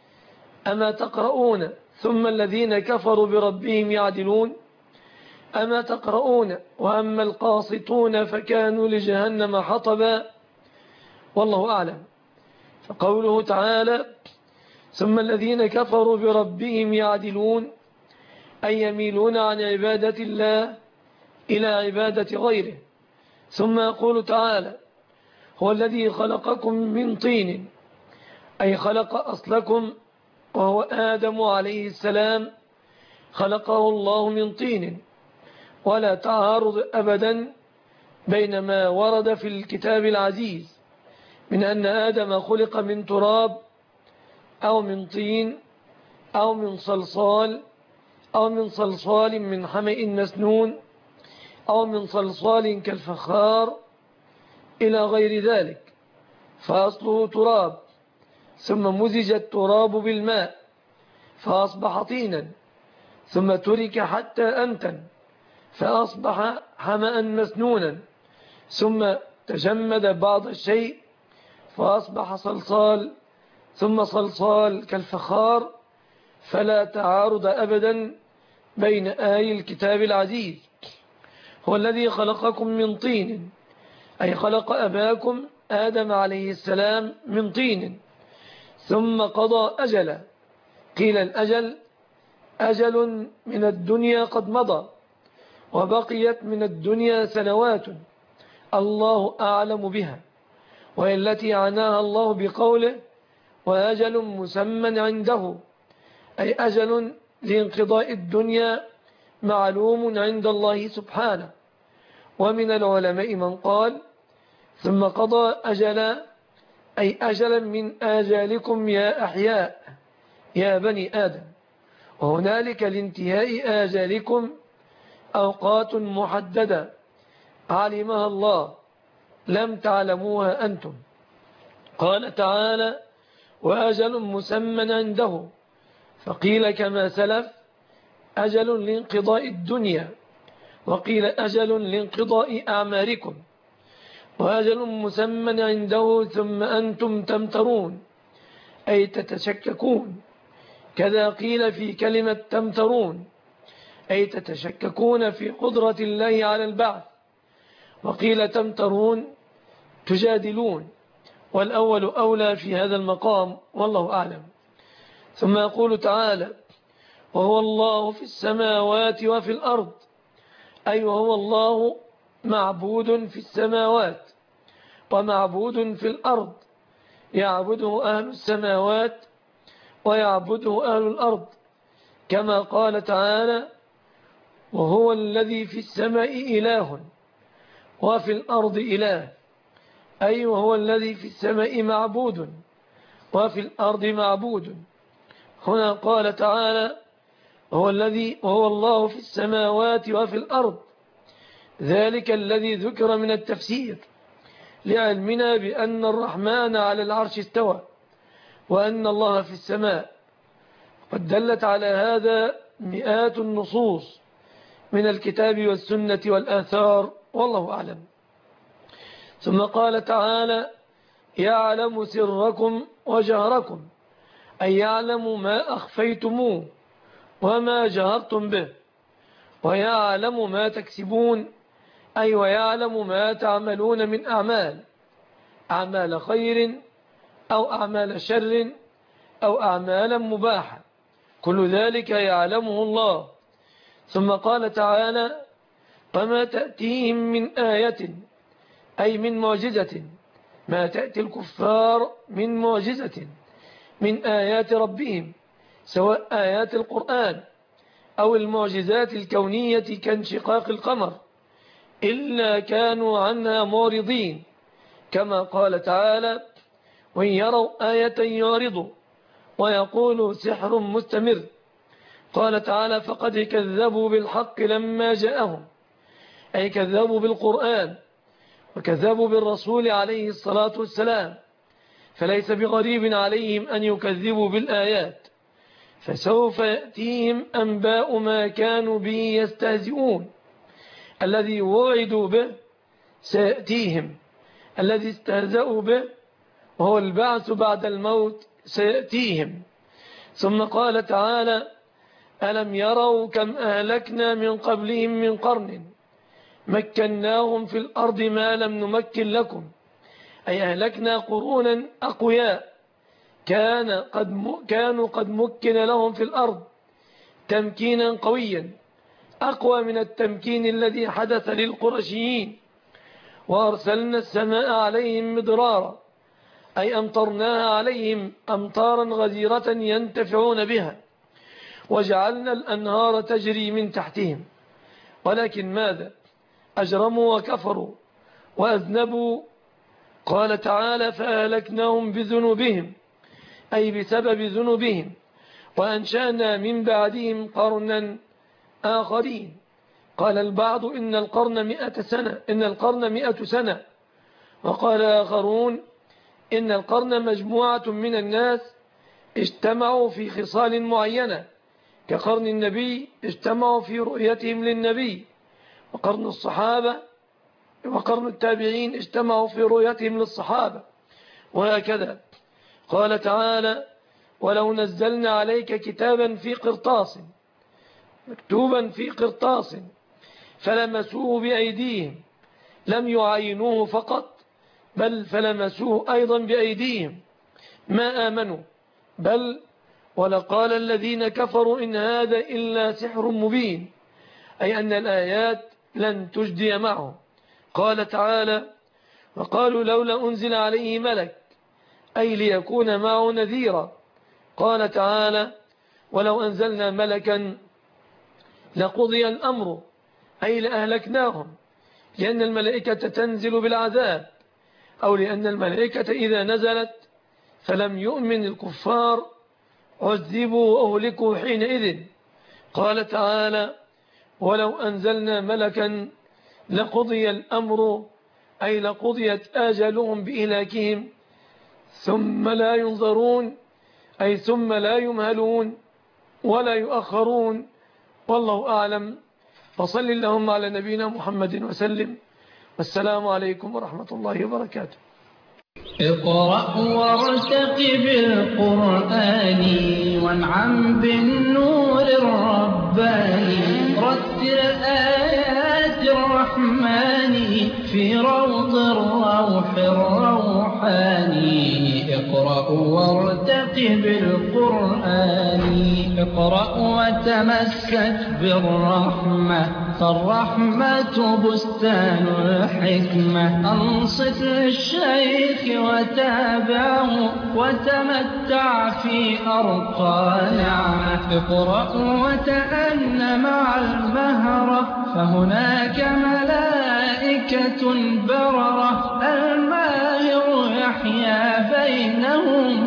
Speaker 13: أما تقرؤون ثم الذين كفروا بربهم يعدلون، أما تقرؤون وأما القاسطون فكانوا لجهنم حطبا. والله أعلم. فقوله تعالى ثم الذين كفروا بربهم يعدلون أي يميلون عن عبادة الله إلى عبادة غيره. ثم يقول تعالى هو الذي خلقكم من طين أي خلق أصلكم وهو آدم عليه السلام، خلقه الله من طين. ولا تعارض أبدا بين ما ورد في الكتاب العزيز من أن آدم خلق من تراب أو من طين أو من صلصال أو من صلصال من حمإ مسنون أو من صلصال كالفخار إلى غير ذلك، فأصله تراب ثم مزج التراب بالماء فأصبح طينا ثم ترك حتى أنتن فأصبح حمأ مسنونا ثم تجمد بعض الشيء فأصبح صلصال ثم صلصال كالفخار. فلا تعارض أبدا بين آي الكتاب العزيز. هو الذي خلقكم من طين أي خلق أباكم آدم عليه السلام من طين ثم قضى أجلا. قيل الأجل أجل من الدنيا قد مضى وبقيت من الدنيا سنوات الله أعلم بها، وهي التي عناها الله بقوله وأجل مسمى عنده أي أجل لانقضاء الدنيا معلوم عند الله سبحانه. ومن العلماء من قال ثم قضى أجلا أي أجلا من آجالكم يا أحياء يا بني آدم. وهنالك لانتهاء آجالكم أوقات محددة علمها الله لم تعلموها أنتم. قال تعالى وأجل مسمى عنده، فقيل كما سلف أجل لانقضاء الدنيا، وقيل أجل لانقضاء أعماركم. وأجل مسمى عنده ثم أنتم تمترون أي تتشككون. كذا قيل في كلمة تمترون أي تتشككون في قدرة الله على البعث، وقيل تمترون تجادلون، والأول أولى في هذا المقام والله أعلم. ثم يقول تعالى وهو الله في السماوات وفي الأرض أي وهو الله معبود في السماوات ومعبود في الأرض، يعبده أهل السماوات ويعبده أهل الأرض، كما قال تعالى وهو الذي في السماء إله وفي الأرض إله أي وهو الذي في السماء معبود وفي الأرض معبود. هنا قال تعالى وهو الله في السماوات وفي الأرض، ذلك الذي ذكر من التفسير لعلمنا بأن الرحمن على العرش استوى وأن الله في السماء. قد دلت على هذا مئات النصوص من الكتاب والسنة والآثار والله أعلم. ثم قال تعالى يعلم سركم وجهركم أي يعلم ما أخفيتموه وما جهرتم به، ويعلم ما تكسبون أي ويعلم ما تعملون من أعمال خير أو أعمال شر أو أعمالا مباحة، كل ذلك يعلمه الله. ثم قال تعالى: وما تأتيهم من آية أي من معجزة، ما تأتي الكفار من معجزة من آيات ربهم، سواء آيات القرآن أو المعجزات الكونية كانشقاق القمر، إلا كانوا عنها معرضين، كما قال تعالى: وإن يروا آية يعرضوا ويقولوا سحر مستمر. قال تعالى: فقد كذبوا بالحق لما جاءهم، أي كذبوا بالقرآن وكذبوا بالرسول عليه الصلاة والسلام، فليس بغريب عليهم أن يكذبوا بالآيات، فسوف يأتيهم أنباء ما كانوا به يستهزئون. الذي وعدوا به سيأتيهم، الذي استهزأوا به وهو البعث بعد الموت سيأتيهم. ثم قال تعالى: ألم يروا كم أهلكنا من قبلهم من قرن مكناهم في الأرض ما لم نمكن لكم، أي أهلكنا قرونا أقوياء كانوا قد مكن لهم في الأرض تمكينا قويا أقوى من التمكين الذي حدث للقرشيين. وأرسلنا السماء عليهم مدرارا، أي أمطرناها عليهم أمطارا غزيرة ينتفعون بها، وجعلنا الأنهار تجري من تحتهم. ولكن ماذا؟ أجرموا وكفروا وأذنبوا. قال تعالى: فأهلكناهم بذنوبهم، أي بسبب ذنوبهم، وأنشأنا من بعدهم قرنا آخرين. قال البعض إن القرن 100 سنة، وقال آخرون إن القرن مجموعة من الناس اجتمعوا في خصال معينة، كقرن النبي اجتمعوا في رؤيتهم للنبي، وقرن الصحابة وقرن التابعين اجتمعوا في رؤيتهم للصحابة، وهكذا. قال تعالى: ولو نزلنا عليك كتابا في قرطاس، مكتوبا في قرطاس، فلمسوه بأيديهم، لم يعينوه فقط، بل فلمسوه أيضا بأيديهم ما آمنوا، بل ولقال الذين كفروا إن هذا إلا سحر مبين، أي أن الآيات لن تجدي معه. قال تعالى: وقالوا لولا أنزل عليه ملك، أي ليكون معه نذيرا. قال تعالى: ولو أنزلنا ملكا لقضي الأمر، أي لأهلكناهم، لأن الملائكة تنزل بالعذاب، أو لأن الملائكة إذا نزلت فلم يؤمن الكفار عذبوا وأهلكوا حينئذ. قال تعالى: ولو أنزلنا ملكا لقضي الأمر، أي لقضيت آجالهم بإهلاكهم، ثم لا ينظرون، أي ثم لا يمهلون ولا يؤخرون. والله أعلم. وصل اللهم على نبينا محمد وسلم، والسلام عليكم ورحمة الله وبركاته.
Speaker 14: اقرأ وارتقب القرآن وانعم بالنور الرباني، رتل آيات الرحمن في روض الروح الروحاني. اقرأ وارتقب القرآن، اقرأ وتمسك بالرحمة، فالرحمة بستان الحكمة. أنصت للشيخ وتابعه وتمتع في أرقى نعمة. اقرأ وتأن مع المهرة، فهناك ملائكة بررة. الماهر يحيا بينهم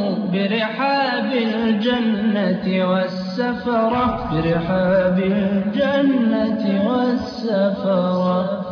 Speaker 14: برحاب الجنة والسفرة، برحاب الجنة والسفرة.